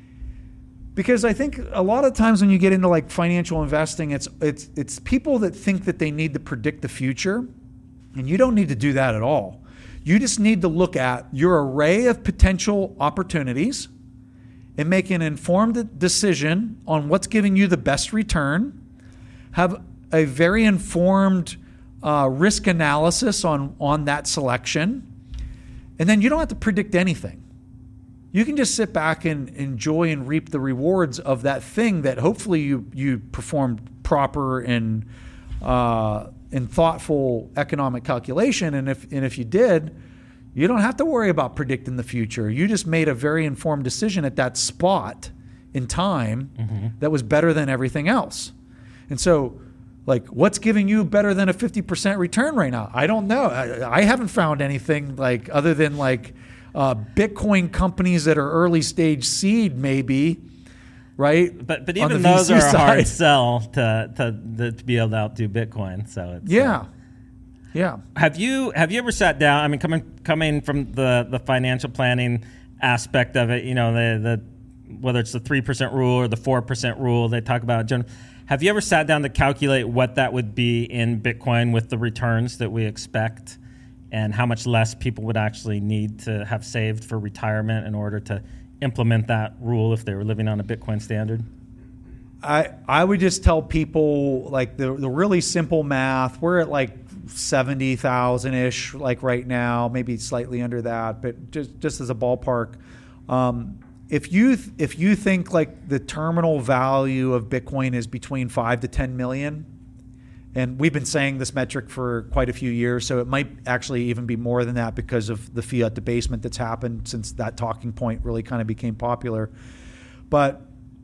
because I think a lot of times when you get into like financial investing, it's it's it's people that think that they need to predict the future, and you don't need to do that at all. You just need to look at your array of potential opportunities and make an informed decision on what's giving you the best return. Have a very informed Uh, risk analysis on, on that selection. And then you don't have to predict anything. You can just sit back and enjoy and reap the rewards of that thing that hopefully you, you performed proper and uh, and thoughtful economic calculation. And if and if you did, you don't have to worry about predicting the future. You just made a very informed decision at that spot in time mm-hmm. that was better than everything else. And so, like, what's giving you better than a fifty percent return right now? I don't know. I, I haven't found anything like other than like uh, Bitcoin companies that are early stage seed, maybe, right? But but even those are a hard sell to, to to be able to outdo Bitcoin. So it's, yeah, uh, yeah. Have you have you ever sat down? I mean, coming coming from the the financial planning aspect of it, you know, the the whether it's the three percent rule or the four percent rule, they talk about general. Have you ever sat down to calculate what that would be in Bitcoin with the returns that we expect and how much less people would actually need to have saved for retirement in order to implement that rule if they were living on a Bitcoin standard? I I would just tell people like the, the really simple math. We're at like seventy thousand-ish like right now, maybe slightly under that, but just, just as a ballpark. Um, If you th- if you think like the terminal value of Bitcoin is between five to ten million, And we've been saying this metric for quite a few years, so it might actually even be more than that because of the fiat debasement that's happened since that talking point really kind of became popular. But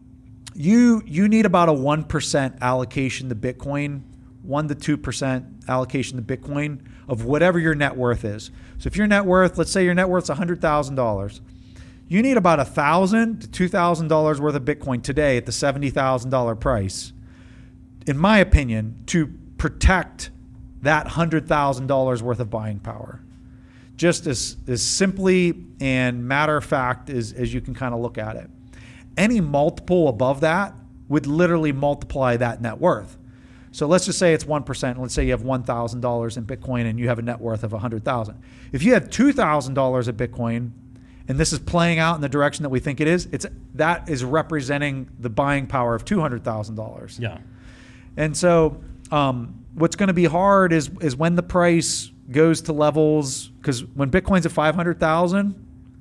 you you need about a one percent allocation to Bitcoin, one to two percent allocation to Bitcoin of whatever your net worth is. So if your net worth, let's say your net worth's one hundred thousand dollars, you need about one thousand dollars to two thousand dollars worth of Bitcoin today at the seventy thousand dollars price, in my opinion, to protect that one hundred thousand dollars worth of buying power. Just as, as simply and matter of fact as, as you can kind of look at it. Any multiple above that would literally multiply that net worth. So let's just say it's one percent. Let's say you have one thousand dollars in Bitcoin and you have a net worth of one hundred thousand dollars. If you have two thousand dollars of Bitcoin, and this is playing out in the direction that we think it is, it's that is representing the buying power of two hundred thousand dollars. Yeah. And so um, what's going to be hard is is when the price goes to levels, because when Bitcoin's at five hundred thousand,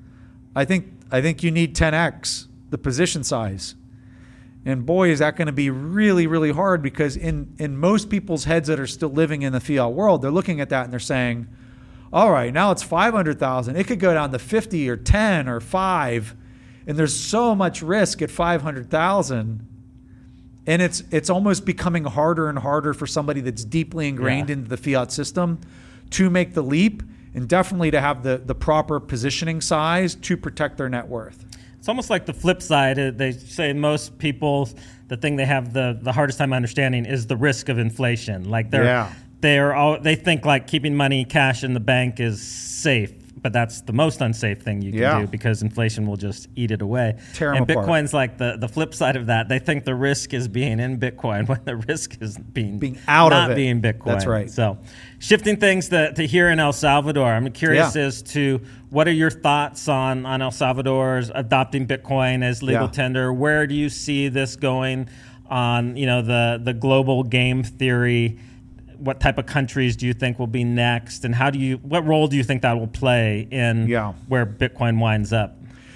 I think I think you need ten x the position size. And boy, is that going to be really, really hard, because in, in most people's heads that are still living in the fiat world, they're looking at that and they're saying, all right, now it's five hundred thousand. It could go down to fifty or ten or five. And there's so much risk at five hundred thousand. And it's it's almost becoming harder and harder for somebody that's deeply ingrained yeah. into the fiat system to make the leap, and definitely to have the, the proper positioning size to protect their net worth. It's almost like the flip side. They say most people, the thing they have the, the hardest time understanding is the risk of inflation. Like they're yeah. they're all, they think like keeping money cash in the bank is safe, but that's the most unsafe thing you can yeah. do, because inflation will just eat it away. Tear and apart. Bitcoin's like the, the flip side of that. They think the risk is being in Bitcoin when the risk is being, being out not of it. being Bitcoin. That's right. So shifting things to, to here in El Salvador, I'm curious yeah. as to what are your thoughts on, on El Salvador's adopting Bitcoin as legal yeah. tender? Where do you see this going on, you know, the, the global game theory? What type of countries do you think will be next, and how do you? What role do you think that will play in yeah. where Bitcoin winds up?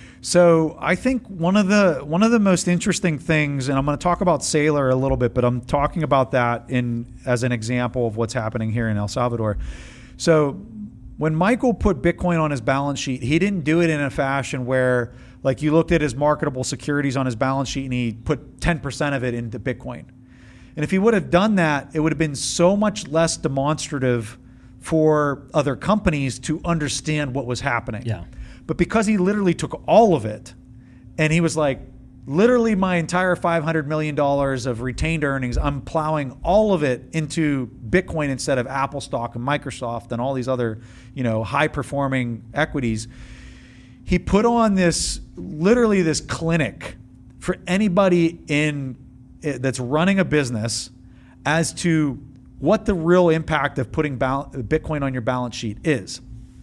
So I think one of the one of the most interesting things, and I'm going to talk about Saylor a little bit, but I'm talking about that in as an example of what's happening here in El Salvador. So when Michael put Bitcoin on his balance sheet, he didn't do it in a fashion where, like, you looked at his marketable securities on his balance sheet and he put ten percent of it into Bitcoin. And if he would have done that, it would have been so much less demonstrative for other companies to understand what was happening. Yeah. But because he literally took all of it, and he was like, literally my entire five hundred million dollars of retained earnings, I'm plowing all of it into Bitcoin instead of Apple stock and Microsoft and all these other, you know, high-performing equities. He put on this, literally this clinic for anybody in that's running a business as to what the real impact of putting Bitcoin on your balance sheet is.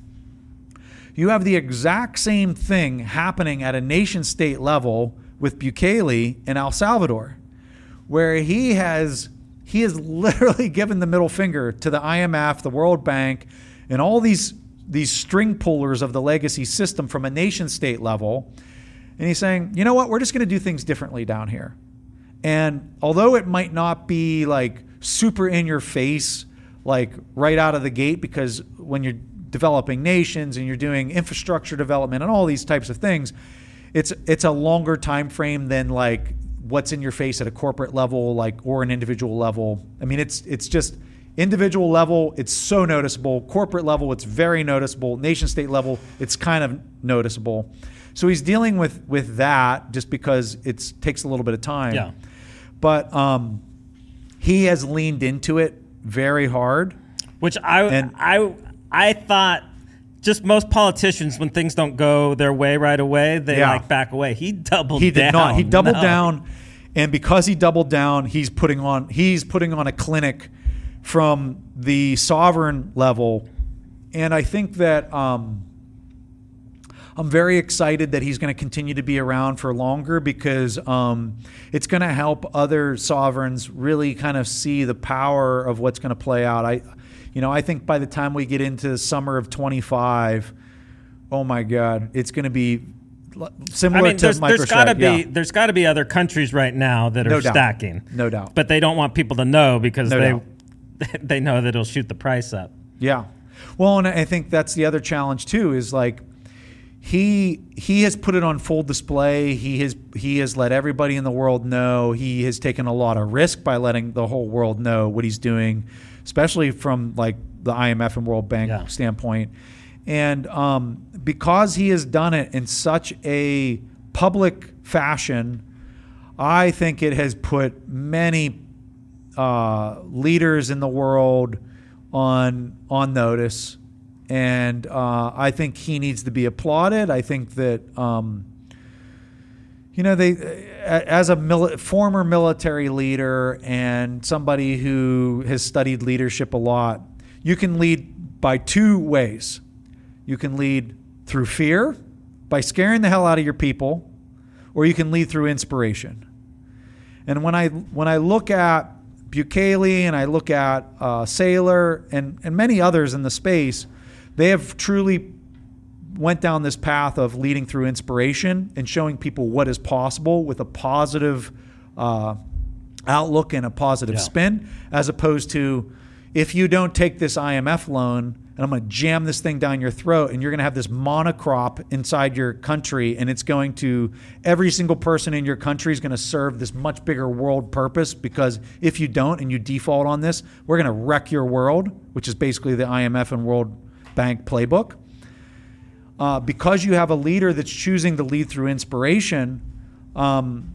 You have the exact same thing happening at a nation state level with Bukele in El Salvador, where he has he has literally given the middle finger to the I M F, the World Bank, and all these these string pullers of the legacy system from a nation state level. And he's saying, you know what, we're just going to do things differently down here. And although it might not be like super in your face, like right out of the gate, because when you're developing nations and you're doing infrastructure development and all these types of things, it's it's a longer time frame than like what's in your face at a corporate level, like, or an individual level. I mean, it's it's just individual level, it's so noticeable. Corporate level, it's very noticeable. Nation state level, it's kind of noticeable. So he's dealing with with that just because it takes a little bit of time. Yeah. But um, he has leaned into it very hard. Which I and, I I thought just most politicians, when things don't go their way right away, they yeah. like back away. He doubled he down. He did not. He doubled no. down. And because he doubled down, he's putting on he's putting on a clinic from the sovereign level. And I think that um, I'm very excited that he's going to continue to be around for longer, because um, it's going to help other sovereigns really kind of see the power of what's going to play out. I, you know, I think by the time we get into the summer of twenty-five, oh my God, it's going to be similar I mean, to there's, MicroStrategy. There's got to be yeah. there's got to be other countries right now that are no doubt. stacking, no doubt. But they don't want people to know because no they doubt. they know that it'll shoot the price up. Yeah. Well, and I think that's the other challenge too, is like he he has put it on full display. He has he has let everybody in the world know. He has taken a lot of risk by letting the whole world know what he's doing, especially from like the I M F and World Bank yeah. standpoint. And um, because he has done it in such a public fashion, I think it has put many uh, leaders in the world on on notice, and uh, I think he needs to be applauded. I think that um, you know they, as a mili- former military leader and somebody who has studied leadership a lot, you can lead by two ways. You can lead through fear, by scaring the hell out of your people, or you can lead through inspiration. And when I when I look at Bukele and I look at uh, Saylor and, and many others in the space, they have truly went down this path of leading through inspiration and showing people what is possible with a positive uh, outlook and a positive yeah. spin, as opposed to, if you don't take this I M F loan, and I'm going to jam this thing down your throat, and you're going to have this monocrop inside your country, and it's going to, every single person in your country is going to serve this much bigger world purpose, because if you don't and you default on this, we're going to wreck your world, which is basically the I M F and World Bank playbook. Uh, because you have a leader that's choosing to lead through inspiration, um,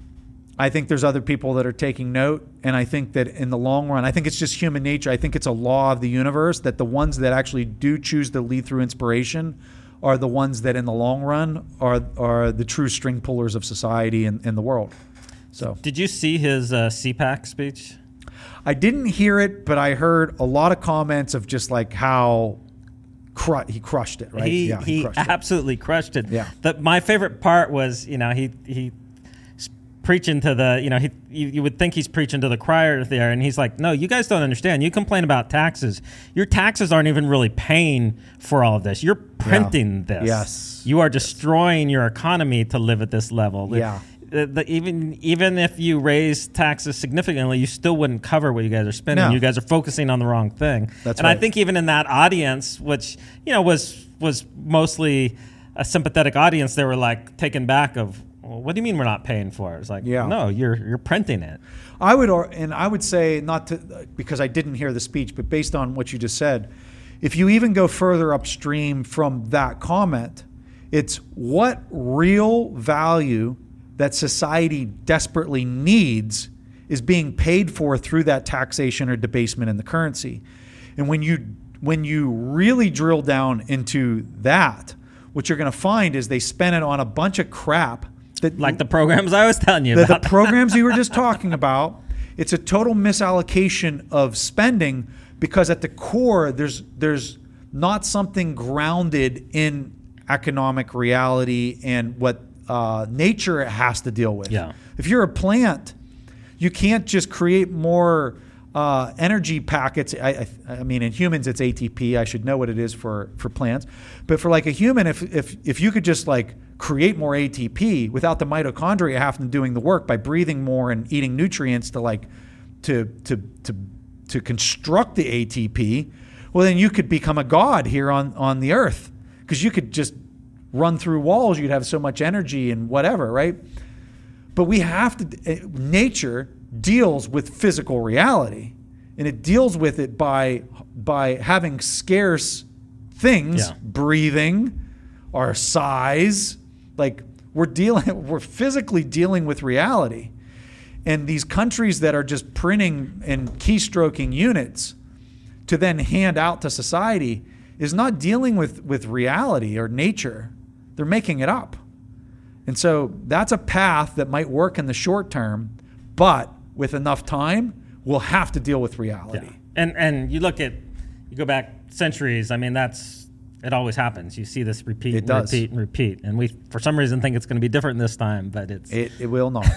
I think there's other people that are taking note, and I think that in the long run, I think it's just human nature. I think it's a law of the universe that the ones that actually do choose to lead through inspiration are the ones that in the long run are are the true string pullers of society and in, in the world. So, did you see his uh, C PAC speech? I didn't hear it, but I heard a lot of comments of just like how cru- he crushed it, right? He, yeah, he, he crushed absolutely it. crushed it. Yeah. The, my favorite part was, you know, he he. preaching to the, you know, he you, you would think he's preaching to the choir there, and he's like, no, you guys don't understand. You complain about taxes. Your taxes aren't even really paying for all of this. You're printing yeah. this. Yes. You are destroying your economy to live at this level. Yeah. The, the, even even if you raise taxes significantly, you still wouldn't cover what you guys are spending. No. You guys are focusing on the wrong thing. That's and right. I think even in that audience, which, you know, was was mostly a sympathetic audience, they were like taken back of, well, what do you mean we're not paying for it? It's like, yeah. no, you're you're printing it. I would, or, and I would say, not to, because I didn't hear the speech, but based on what you just said, if you even go further upstream from that comment, it's what real value that society desperately needs is being paid for through that taxation or debasement in the currency. And when you when you really drill down into that, what you're going to find is they spend it on a bunch of crap. That, like the programs I was telling you the, about. The programs you were just talking about. It's a total misallocation of spending, because at the core, there's there's not something grounded in economic reality and what uh, nature has to deal with. Yeah. If you're a plant, you can't just create more uh, energy packets. I, I, I mean, in humans, it's A T P. I should know what it is for, for plants. But for like a human, if if if you could just like create more A T P without the mitochondria having to doing the work by breathing more and eating nutrients to like to to to to construct the A T P, well, then you could become a god here on on the earth, because you could just run through walls. You'd have so much energy and whatever, right? But we have to. Nature deals with physical reality, and it deals with it by by having scarce things, yeah. breathing, our size. Like we're dealing, we're physically dealing with reality. And these countries that are just printing and keystroking units to then hand out to society is not dealing with, with reality or nature. They're making it up. And so that's a path that might work in the short term, but with enough time, we'll have to deal with reality. Yeah. And and you look at, you go back centuries, I mean, that's, it always happens. You see this repeat it and does. repeat and repeat. And we, for some reason, think it's going to be different this time, but it's... It, it will not.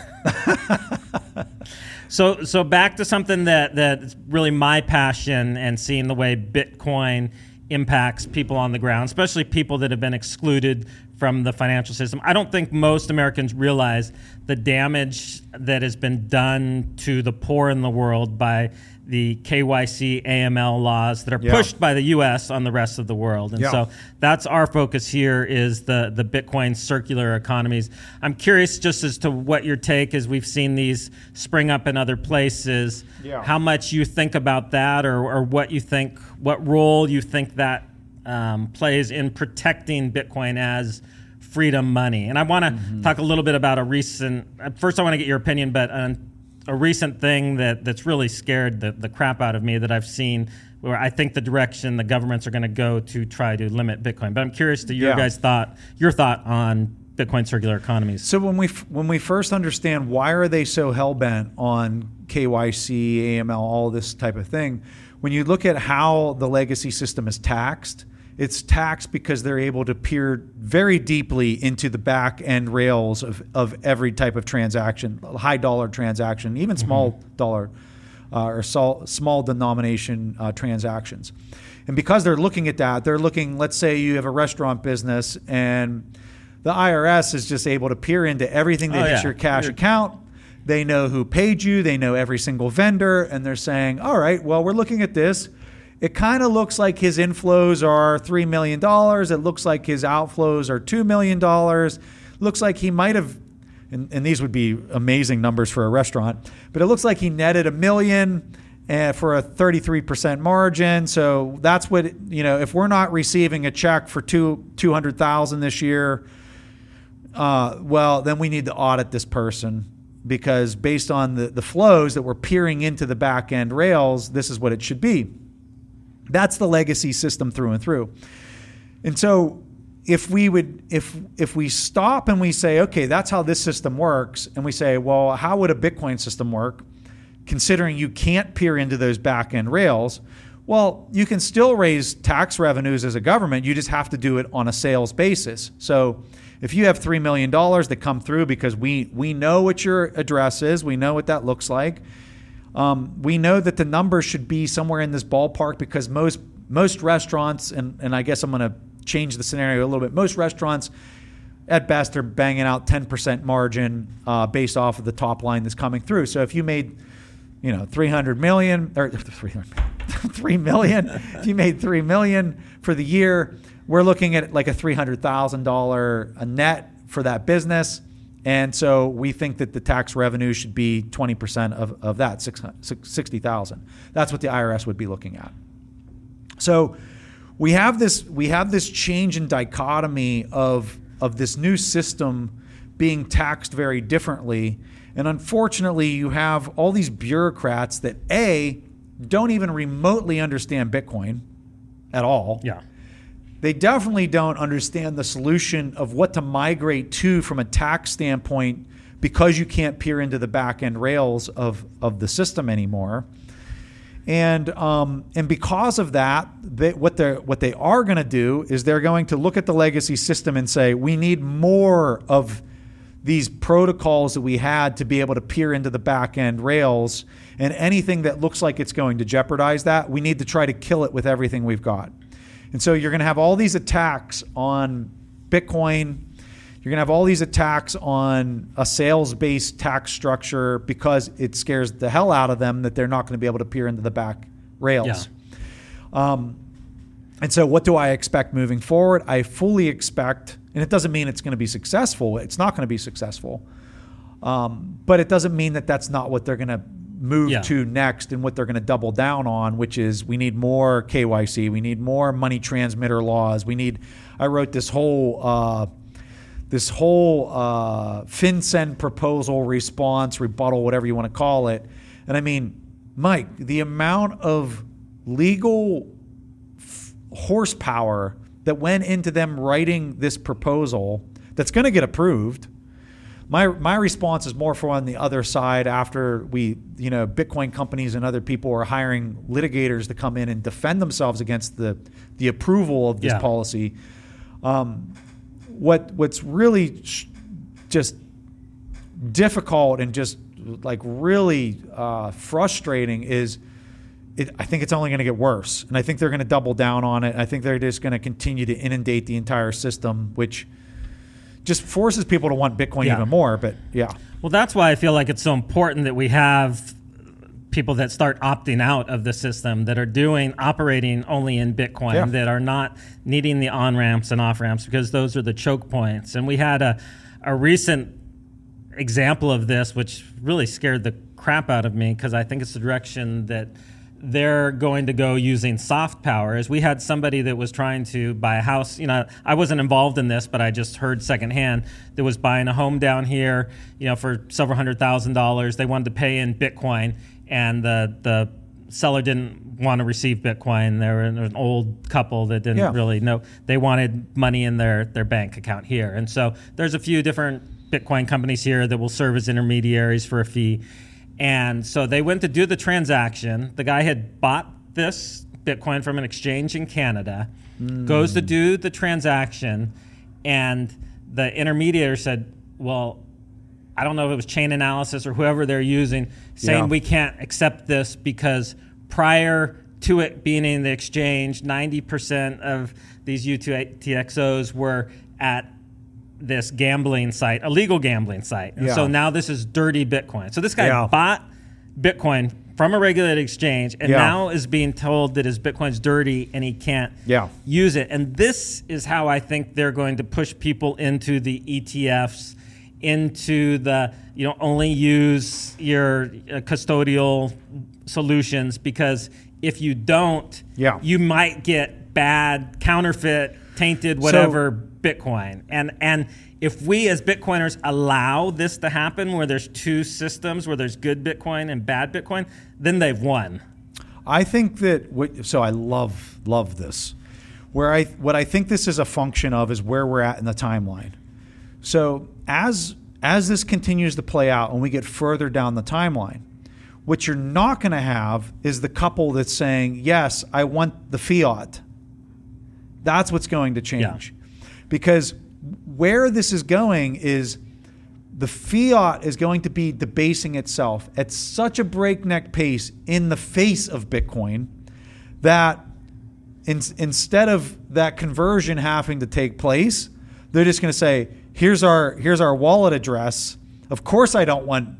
so so back to something that that's really my passion, and seeing the way Bitcoin impacts people on the ground, especially people that have been excluded from the financial system. I don't think most Americans realize the damage that has been done to the poor in the world by the K Y C, A M L laws that are yeah. pushed by the U S on the rest of the world. And yeah. so that's our focus here is the, the Bitcoin circular economies. I'm curious just as to what your take is. We've seen these spring up in other places. Yeah. How much you think about that, or, or what you think, what role you think that um, plays in protecting Bitcoin as freedom money. And I want to mm-hmm. talk a little bit about a recent, first I want to get your opinion, but on a recent thing that, that's really scared the, the crap out of me that I've seen, where I think the direction the governments are going to go to try to limit Bitcoin. But I'm curious to your yeah. guys' thought, your thought on Bitcoin circular economies. So when we when we first understand why are they so hell-bent on K Y C, A M L, all this type of thing, when you look at how the legacy system is taxed, it's taxed because they're able to peer very deeply into the back end rails of, of every type of transaction, high dollar transaction, even small mm-hmm. dollar uh, or small, small denomination uh, transactions. And because they're looking at that, they're looking, let's say you have a restaurant business and the I R S is just able to peer into everything that oh, hits yeah. your cash You're- account. They know who paid you. They know every single vendor. And they're saying, all right, well, we're looking at this. It kind of looks like his inflows are three million dollars. It looks like his outflows are two million dollars. Looks like he might have, and, and these would be amazing numbers for a restaurant, but it looks like he netted a million uh, for a thirty-three percent margin. So that's what, you know, if we're not receiving a check for two, 200,000 this year, uh, well, then we need to audit this person, because based on the, the flows that we're peering into the back end rails, this is what it should be. That's the legacy system through and through. And so if we would, if if we stop and we say, okay, that's how this system works, and we say, well, how would a Bitcoin system work, considering you can't peer into those back-end rails? Well, you can still raise tax revenues as a government. You just have to do it on a sales basis. So if you have three million dollars that come through because we we know what your address is, we know what that looks like, Um, we know that the number should be somewhere in this ballpark, because most most restaurants, and, and I guess I'm going to change the scenario a little bit, most restaurants at best are banging out ten percent margin uh, based off of the top line that's coming through. So if you made, you know, three hundred million or three million, if you made three million for the year, we're looking at like a three hundred thousand dollars a net for that business. And so we think that the tax revenue should be twenty percent of, of that, sixty thousand. That's what the I R S would be looking at. So we have this we have this change in dichotomy of, of this new system being taxed very differently. And unfortunately, you have all these bureaucrats that, A, don't even remotely understand Bitcoin at all. Yeah. They definitely don't understand the solution of what to migrate to from a tax standpoint, because you can't peer into the back end rails of, of the system anymore. And um, and because of that, they, what they what they are going to do is they're going to look at the legacy system and say, we need more of these protocols that we had to be able to peer into the back end rails, and anything that looks like it's going to jeopardize that, we need to try to kill it with everything we've got. And so you're going to have all these attacks on Bitcoin. You're going to have all these attacks on a sales-based tax structure, because it scares the hell out of them that they're not going to be able to peer into the back rails. Yeah. Um, and so what do I expect moving forward? I fully expect, and it doesn't mean it's going to be successful. It's not going to be successful. Um, but it doesn't mean that that's not what they're going to move yeah. to next, and what they're going to double down on, which is we need more K Y C, we need more money transmitter laws, we need. I wrote this whole uh, this whole uh, FinCEN proposal, response, rebuttal, whatever you want to call it, and I mean, Mike, the amount of legal f- horsepower that went into them writing this proposal that's going to get approved. My my response is more for on the other side, after we, you know, Bitcoin companies and other people are hiring litigators to come in and defend themselves against the the approval of this yeah. policy. Um, what what's really sh- just difficult and just like really uh, frustrating is, it, I think it's only going to get worse, and I think they're going to double down on it. I think they're just going to continue to inundate the entire system, which just forces people to want Bitcoin Yeah. even more. But yeah. Well, that's why I feel like it's so important that we have people that start opting out of the system, that are doing operating only in Bitcoin, Yeah. that are not needing the on ramps and off ramps, because those are the choke points. And we had a a recent example of this, which really scared the crap out of me, because I think it's the direction that they're going to go using soft power. Is we had somebody that was trying to buy a house. You know, I wasn't involved in this, but I just heard secondhand, that was buying a home down here, you know, for several hundred thousand dollars. They wanted to pay in Bitcoin, and the the seller didn't want to receive Bitcoin. They were an old couple that didn't Yeah. really know. They wanted money in their, their bank account here. And so there's a few different Bitcoin companies here that will serve as intermediaries for a fee. And so they went to do the transaction. The guy had bought this Bitcoin from an exchange in Canada, mm. goes to do the transaction, and the intermediary said, well, I don't know if it was Chain Analysis or whoever they're using, saying Yeah. we can't accept this because prior to it being in the exchange, ninety percent of these U T X Os were at this gambling site, a legal gambling site. And Yeah. so now this is dirty Bitcoin. So this guy Yeah. bought Bitcoin from a regulated exchange, and Yeah. now is being told that his Bitcoin's dirty and he can't Yeah. use it. And this is how I think they're going to push people into the E T Fs, into the, you know, only use your uh, custodial solutions, because if you don't, Yeah. you might get bad, counterfeit, tainted, whatever Bitcoin. And and if we as Bitcoiners allow this to happen, where there's two systems, where there's good Bitcoin and bad Bitcoin, then they've won. I think that what, so I love love this. Where I what I think this is a function of is where we're at in the timeline. So as as this continues to play out and we get further down the timeline, what you're not going to have is the couple that's saying, yes, I want the fiat. That's what's going to change. Yeah. Because where this is going is the fiat is going to be debasing itself at such a breakneck pace in the face of Bitcoin that in, instead of that conversion having to take place, they're just going to say, here's our here's our wallet address. Of course I don't want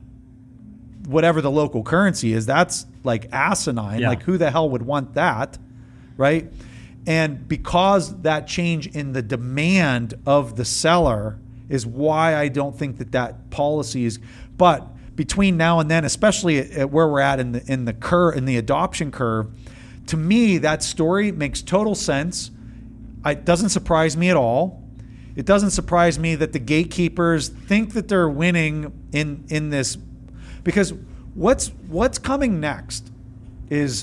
whatever the local currency is. That's like asinine. Yeah. Like who the hell would want that, right? And because that change in the demand of the seller is why I don't think that that policy is. But between now and then, especially at, at where we're at in the in the curve in the adoption curve, to me that story makes total sense. It doesn't surprise me at all. It doesn't surprise me that the gatekeepers think that they're winning in in this, because what's what's coming next is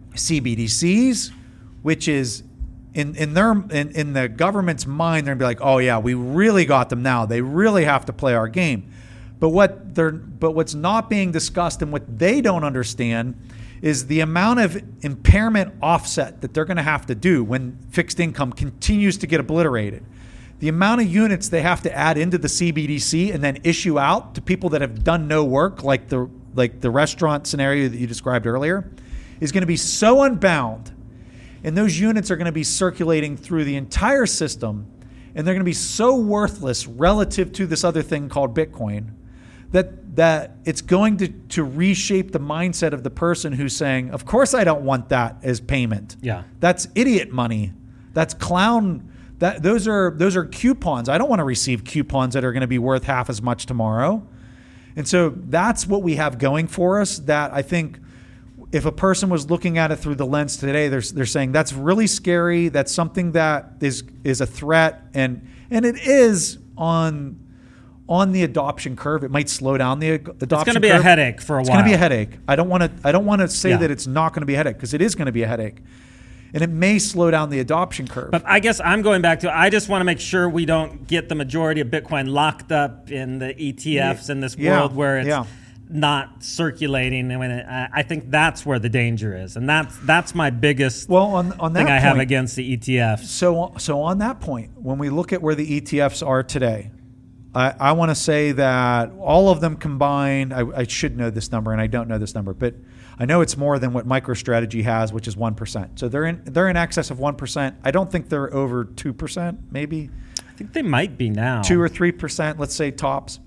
C B D Cs, which is in in their in, in the government's mind, they're gonna be like, oh yeah, we really got them now. They really have to play our game. But what they're but what's not being discussed and what they don't understand is the amount of impairment offset that they're going to have to do when fixed income continues to get obliterated. The amount of units they have to add into the C B D C and then issue out to people that have done no work, like the like the restaurant scenario that you described earlier, is going to be so unbound. And those units are going to be circulating through the entire system, and they're going to be so worthless relative to this other thing called Bitcoin that that it's going to, to reshape the mindset of the person who's saying, of course I don't want that as payment. Yeah. That's idiot money. That's clown. That those are those are coupons. I don't want to receive coupons that are going to be worth half as much tomorrow. And so that's what we have going for us, that I think if a person was looking at it through the lens today, they're, they're saying that's really scary. That's something that is is a threat. And and it is on on the adoption curve. It might slow down the adoption curve. It's going to be curve. a headache for a it's while. It's going to be a headache. I don't want to I don't want to say Yeah. that it's not going to be a headache, because it is going to be a headache. And it may slow down the adoption curve. But I guess I'm going back to, I just want to make sure we don't get the majority of Bitcoin locked up in the E T Fs in this Yeah. world where it's Yeah. not circulating. I mean, I I think that's where the danger is. And that's that's my biggest well, on, on that thing I point, have against the E T Fs. So, so on that point, when we look at where the E T Fs are today, I, I want to say that all of them combined, I, I should know this number, and I don't know this number, but I know it's more than what MicroStrategy has, which is one percent. So they're in they're in excess of one percent. I don't think they're over two percent, maybe. think they might be now. Two or three percent, let's say tops.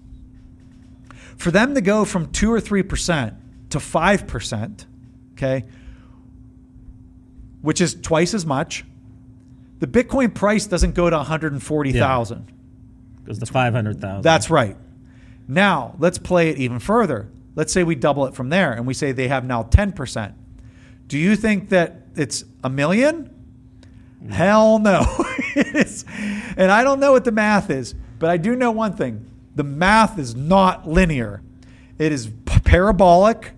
For them to go from two or three percent to five percent, okay, which is twice as much, the Bitcoin price doesn't go to one hundred forty thousand. Yeah. It goes to five hundred thousand. That's right. Now, let's play it even further. Let's say we double it from there and we say they have now ten percent. Do you think that it's a million? No. Hell no. It is. And I don't know what the math is, but I do know one thing. The math is not linear. It is parabolic,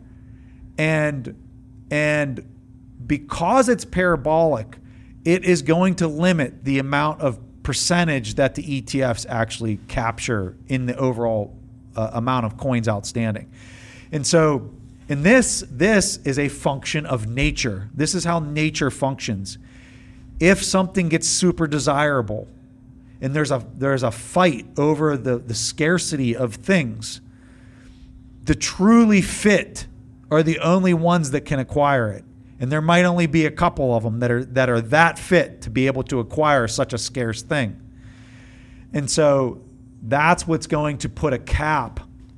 and and because it's parabolic, it is going to limit the amount of percentage that the E T Fs actually capture in the overall uh, amount of coins outstanding. And so in this, this is a function of nature. This is how nature functions. If something gets super desirable and there's a there's a fight over the, the scarcity of things, the truly fit are the only ones that can acquire it. And there might only be a couple of them that are that are that fit to be able to acquire such a scarce thing. And so that's what's going to put a cap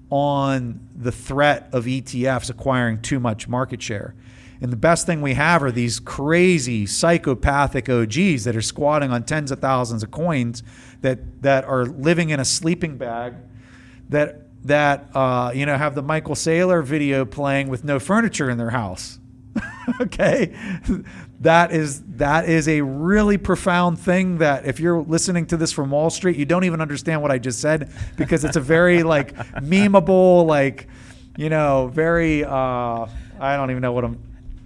on the threat of E T Fs acquiring too much market share. And the best thing we have are these crazy psychopathic O Gs that are squatting on tens of thousands of coins that that are living in a sleeping bag, that that uh, you know have the Michael Saylor video playing with no furniture in their house. Okay, that is that is a really profound thing that if you're listening to this from Wall Street, you don't even understand what I just said, because it's a very like memeable, like, you know, very uh, I don't even know what I'm.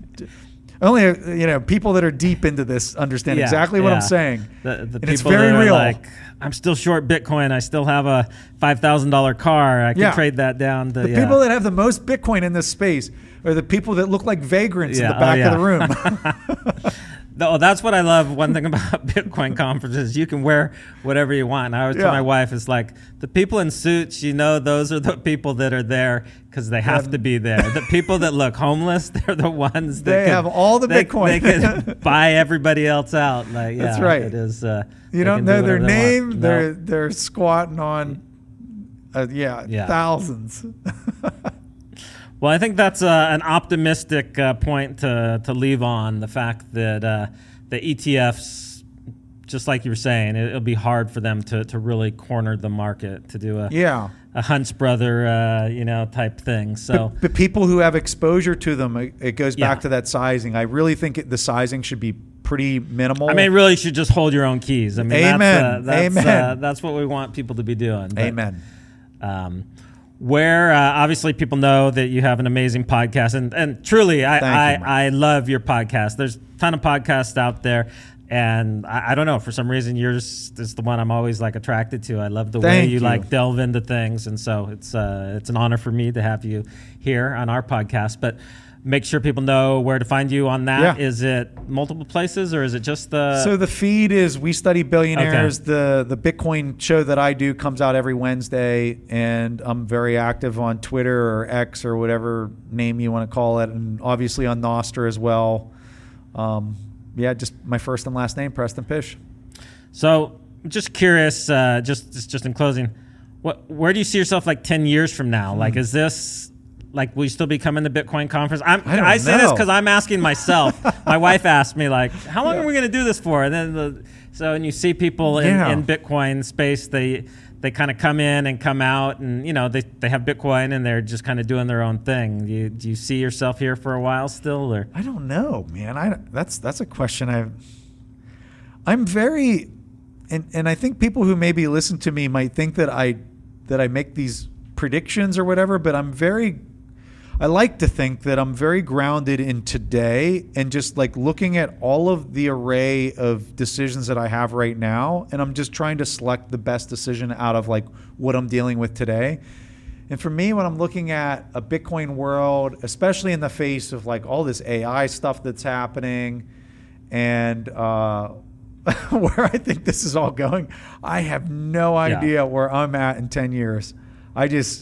Only you know people that are deep into this understand yeah, exactly what yeah. I'm saying. The, the and people it's very that are real. Like, I'm still short Bitcoin. I still have a five thousand dollar car. I can yeah. trade that down. To, the yeah. people that have the most Bitcoin in this space are the people that look like vagrants yeah. in the back oh, yeah. of the room. No, that's what I love. One thing about Bitcoin conferences, you can wear whatever you want. And I always yeah. tell my wife, it's like the people in suits, you know, those are the people that are there because they have yeah. to be there. The people that look homeless, they're the ones that they could, have all the they, Bitcoin. They can buy everybody else out. Like, yeah, that's right. It is. Uh, you don't know do their name. They they're no. they're squatting on, uh, yeah, yeah, thousands. Well, I think that's uh, an optimistic uh, point to to leave on, the fact that uh, the E T Fs, just like you were saying, it, it'll be hard for them to, to really corner the market, to do a yeah. a Hunts brother, uh, you know, type thing. So, but, but people who have exposure to them, it, it goes back yeah. to that sizing. I really think it, the sizing should be pretty minimal. I mean, really should just hold your own keys. I mean, Amen. That's, uh, that's, Amen. Uh, that's what we want people to be doing. But, Amen. Um, where uh, obviously people know that you have an amazing podcast, and, and truly, I I, you, I love your podcast. There's a ton of podcasts out there, and I, I don't know, for some reason yours is the one I'm always like attracted to. I love the Thank way you, you like delve into things, and so it's uh, it's an honor for me to have you here on our podcast. But make sure people know where to find you on that. Yeah. Is it multiple places, or is it just the... So the feed is We Study Billionaires. Okay. The the Bitcoin show that I do comes out every Wednesday, and I'm very active on Twitter or X or whatever name you want to call it, and obviously on Nostr as well. Um, yeah, just my first and last name, Preston Pysh. So just curious, uh, just, just just in closing, what where do you see yourself like ten years from now? Hmm. Like, is this... Like, will you still be coming to Bitcoin conference? I'm, I, don't I say know. this because I'm asking myself. My wife asked me, like, how long yeah. are we going to do this for? And then, the, so, and you see people in, yeah. in Bitcoin space, they they kind of come in and come out, and, you know, they, they have Bitcoin and they're just kind of doing their own thing. Do you, do you see yourself here for a while still? Or I don't know, man. I, that's, that's a question I've... I'm very... And, and I think people who maybe listen to me might think that I that I make these predictions or whatever, but I'm very... I like to think that I'm very grounded in today and just like looking at all of the array of decisions that I have right now, and I'm just trying to select the best decision out of like what I'm dealing with today. And for me, when I'm looking at a Bitcoin world, especially in the face of like all this A I stuff that's happening and uh, where I think this is all going, I have no idea yeah. where I'm at in ten years. I just...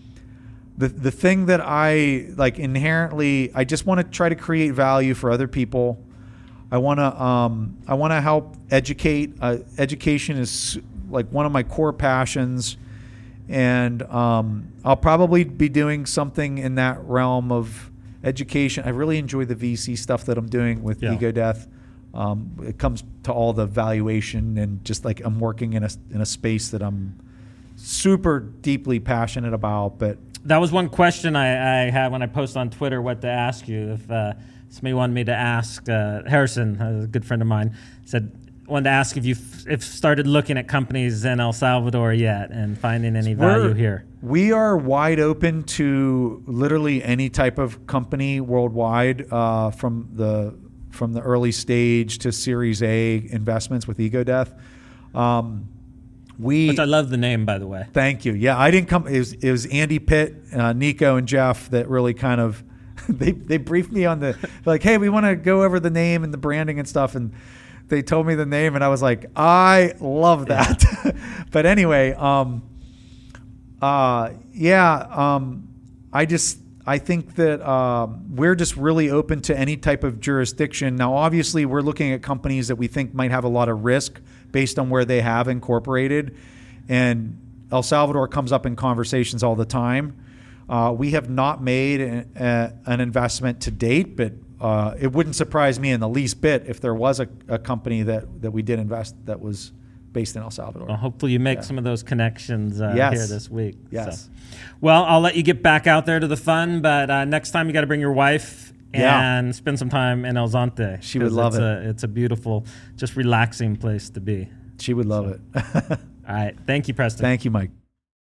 The the thing that I like inherently, I just want to try to create value for other people. I want to um, I want to help educate. Uh, education is like one of my core passions. And um, I'll probably be doing something in that realm of education. I really enjoy the V C stuff that I'm doing with Yeah. Ego Death. Um, it comes to all the valuation and just like I'm working in a in a space that I'm super deeply passionate about. But that was one question I, I had when I posted on Twitter what to ask you. If uh, somebody wanted me to ask, uh, Harrison, a good friend of mine, said wanted to ask if you f- if started looking at companies in El Salvador yet and finding any value We're, here. We are wide open to literally any type of company worldwide, uh, from the from the early stage to Series A investments with Ego Death. Um, we Which I love the name, by the way. Thank you. Yeah, I didn't come. It was, it was Andy Pitt, uh, Nico, and Jeff that really kind of they they briefed me on the like, hey, we want to go over the name and the branding and stuff, and they told me the name, and I was like, I love that. Yeah. But anyway, um, uh, yeah, um, I just I think that um, we're just really open to any type of jurisdiction. Now, obviously, we're looking at companies that we think might have a lot of risk based on where they have incorporated, and El Salvador comes up in conversations all the time. Uh, we have not made a, a, an investment to date, but uh, it wouldn't surprise me in the least bit if there was a, a company that, that we did invest that was based in El Salvador. Well, hopefully you make yeah. some of those connections uh, yes. here this week. Yes. So. Well, I'll let you get back out there to the fun, but uh, next time you got to bring your wife and yeah. spend some time in El Zonte. She would love it's it. A, it's a beautiful, just relaxing place to be. She would love so. it. All right. Thank you, Preston. Thank you, Mike.